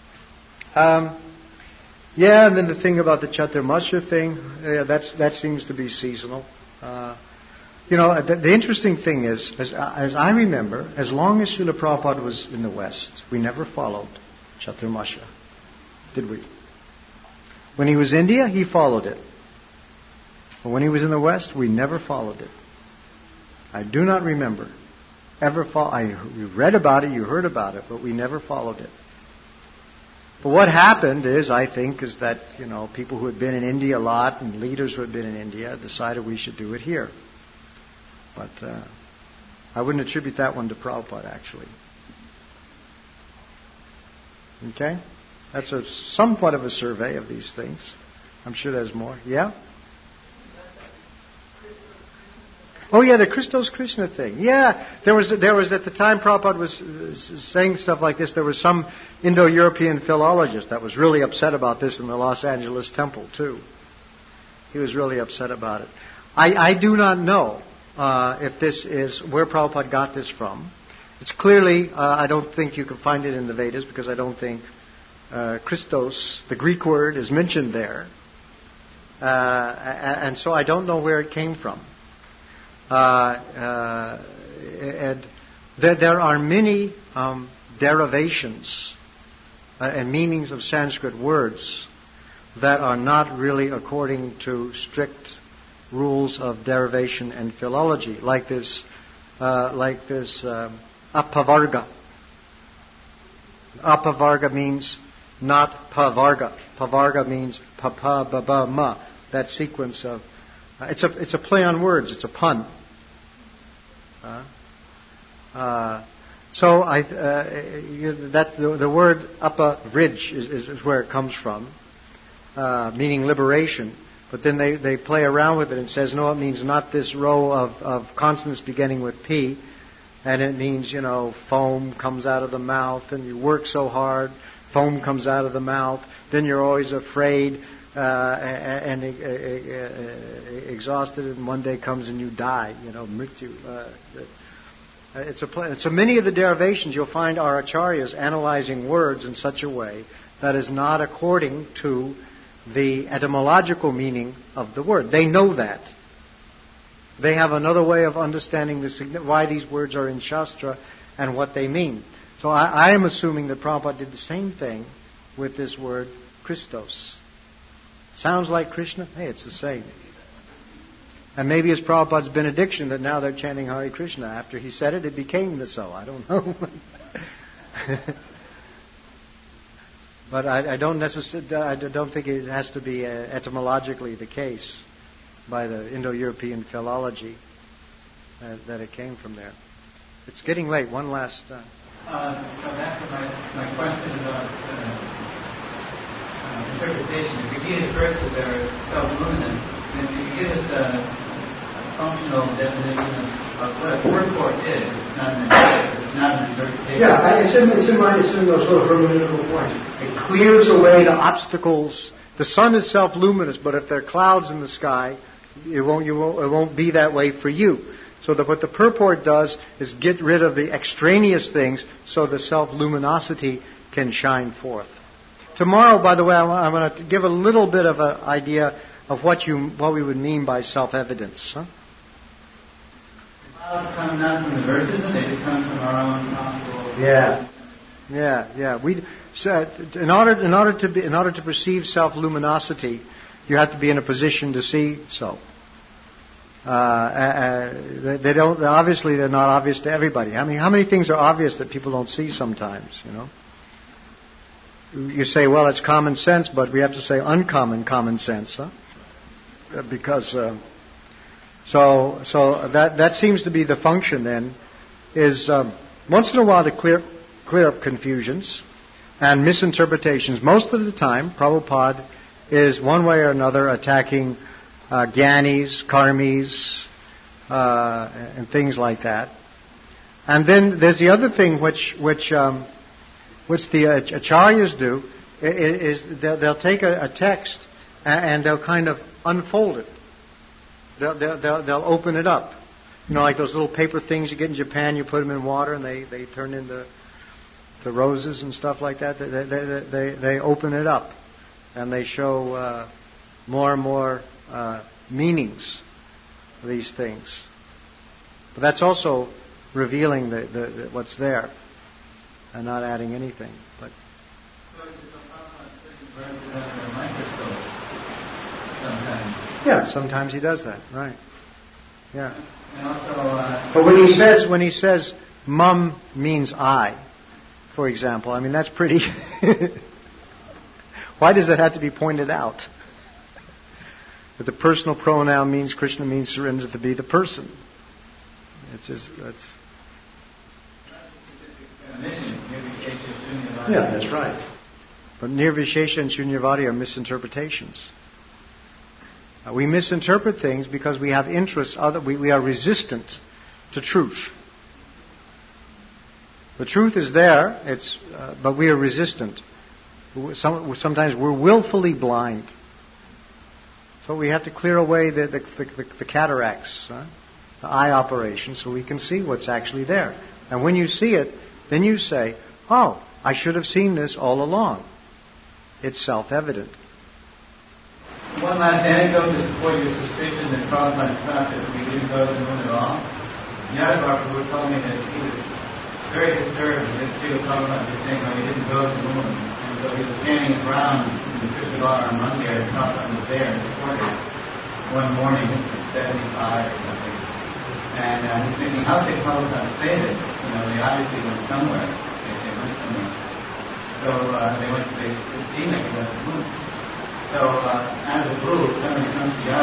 Um, Yeah, and then the thing about the Chaturmasya thing, yeah, that's, that seems to be seasonal. Uh, you know, the, the interesting thing is, as, as I remember, as long as Srila Prabhupada was in the West, we never followed Chaturmasya, did we? When he was in India, he followed it. But when he was in the West, we never followed it. I do not remember ever follow. I you read about it, you heard about it, but we never followed it. But what happened is, I think, is that, you know, people who had been in India a lot and leaders who had been in India decided we should do it here. But uh, I wouldn't attribute that one to Prabhupada, actually. Okay? That's a somewhat of a survey of these things. I'm sure there's more. Yeah? Oh yeah, the Christos Krishna thing. Yeah, there was there was at the time Prabhupada was saying stuff like this. There was some Indo-European philologist that was really upset about this in the Los Angeles temple too. He was really upset about it. I, I do not know uh, if this is where Prabhupada got this from. It's clearly uh, I don't think you can find it in the Vedas because I don't think uh, Christos, the Greek word, is mentioned there, uh, and so I don't know where it came from. Uh, uh, and there, there are many um, derivations uh, and meanings of Sanskrit words that are not really according to strict rules of derivation and philology, like this, uh, like this um, apavarga. Apavarga means not pavarga. Pavarga means papa baba ma. That sequence of uh, it's a it's a play on words. It's a pun. Uh, uh, so I, uh, you, that the, the word upper ridge is, is, is where it comes from, uh, meaning liberation. But then they, they play around with it and says, no, it means not this row of, of consonants beginning with P, and it means, you know, foam comes out of the mouth, and you work so hard, foam comes out of the mouth, then you're always afraid uh, and, and uh, uh, exhausted, and one day comes and you die, you know, mrityu. Uh, it's a pl- so many of the derivations you'll find our acharyas analyzing words in such a way that is not according to the etymological meaning of the word. They know that. They have another way of understanding the, why these words are in Shastra and what they mean. So I, I am assuming that Prabhupada did the same thing with this word Christos. Sounds like Krishna? Hey, it's the same. And maybe it's Prabhupada's benediction that now they're chanting Hare Krishna. After he said it, it became the so. I don't know. But I, I don't necessarily. I don't think it has to be uh, etymologically the case by the Indo-European philology uh, that it came from there. It's getting late. One last. Uh, uh, so back to my, my question about uh, uh, interpretation. If you give verses that are self-luminous, then if you give us a, a functional definition of, of what a purport is, it's not an it's not an interpretation. Yeah, I, it's in it's in my it's in those sort of hermeneutical points. It clears away the obstacles. The sun is self-luminous, but if there are clouds in the sky, it won't, you won't, it won't be that way for you. So that what the purport does is get rid of the extraneous things so the self-luminosity can shine forth. Tomorrow, by the way, I'm going to give a little bit of an idea of what you what we would mean by self-evidence. Huh? Clouds come not from the verses, they just come from our own possible. Yeah, yeah, yeah. We so in order in order to be in order to perceive self-luminosity, you have to be in a position to see so. Uh, uh, they don't. Obviously, they're not obvious to everybody. I mean, how many things are obvious that people don't see sometimes? You know. You say, well, it's common sense, but we have to say uncommon common sense, huh? Because uh, so so that that seems to be the function. Then is um, once in a while to clear clear up confusions and misinterpretations. Most of the time, Prabhupada is one way or another attacking uh, Gyanis, Karmis, uh, and things like that. And then there's the other thing which which um, which the uh, acharyas do is, is they'll, they'll take a, a text and, and they'll kind of unfold it. They'll, they'll, they'll, they'll open it up. You know, like those little paper things you get in Japan, you put them in water and they, they turn into the roses and stuff like that. They, they, they, they open it up and they show uh, more and more uh, meanings of these things. But that's also revealing the, the, the, what's there and not adding anything. But yeah, sometimes he does that, right? Yeah. And also, uh, but when he says when he says "mum" means I, for example, I mean that's pretty. Why does that have to be pointed out? That the personal pronoun means, Krishna means surrender to be the person. It's just, that's... Yeah, that's right. But Nirvishesha and Shunyavadi are misinterpretations. Uh, we misinterpret things because we have interests, other, we, we are resistant to truth. The truth is there, it's, uh, but we are resistant. Some, sometimes we're willfully blind. So we have to clear away the, the, the, the cataracts, huh? the eye operation, so we can see what's actually there. And when you see it, then you say, oh, I should have seen this all along. It's self-evident. One last anecdote to support your suspicion that Prabhupada thought that we didn't go to the moon at all. Yadavar Prabhu told me that he was very disturbed that Srila Prabhupada was saying, well, we didn't go to the moon. And so he was scanning his rounds in the Krishna Bala on Monday, and Prabhupada was there and supported us one morning. This was seventy-five or something. And uh, he's thinking, how could Prabhupada say this? You know, they obviously went somewhere. They, they went somewhere. So uh, they went to, they, it seemed like they went to the moon. So uh, out of the blue, somebody comes to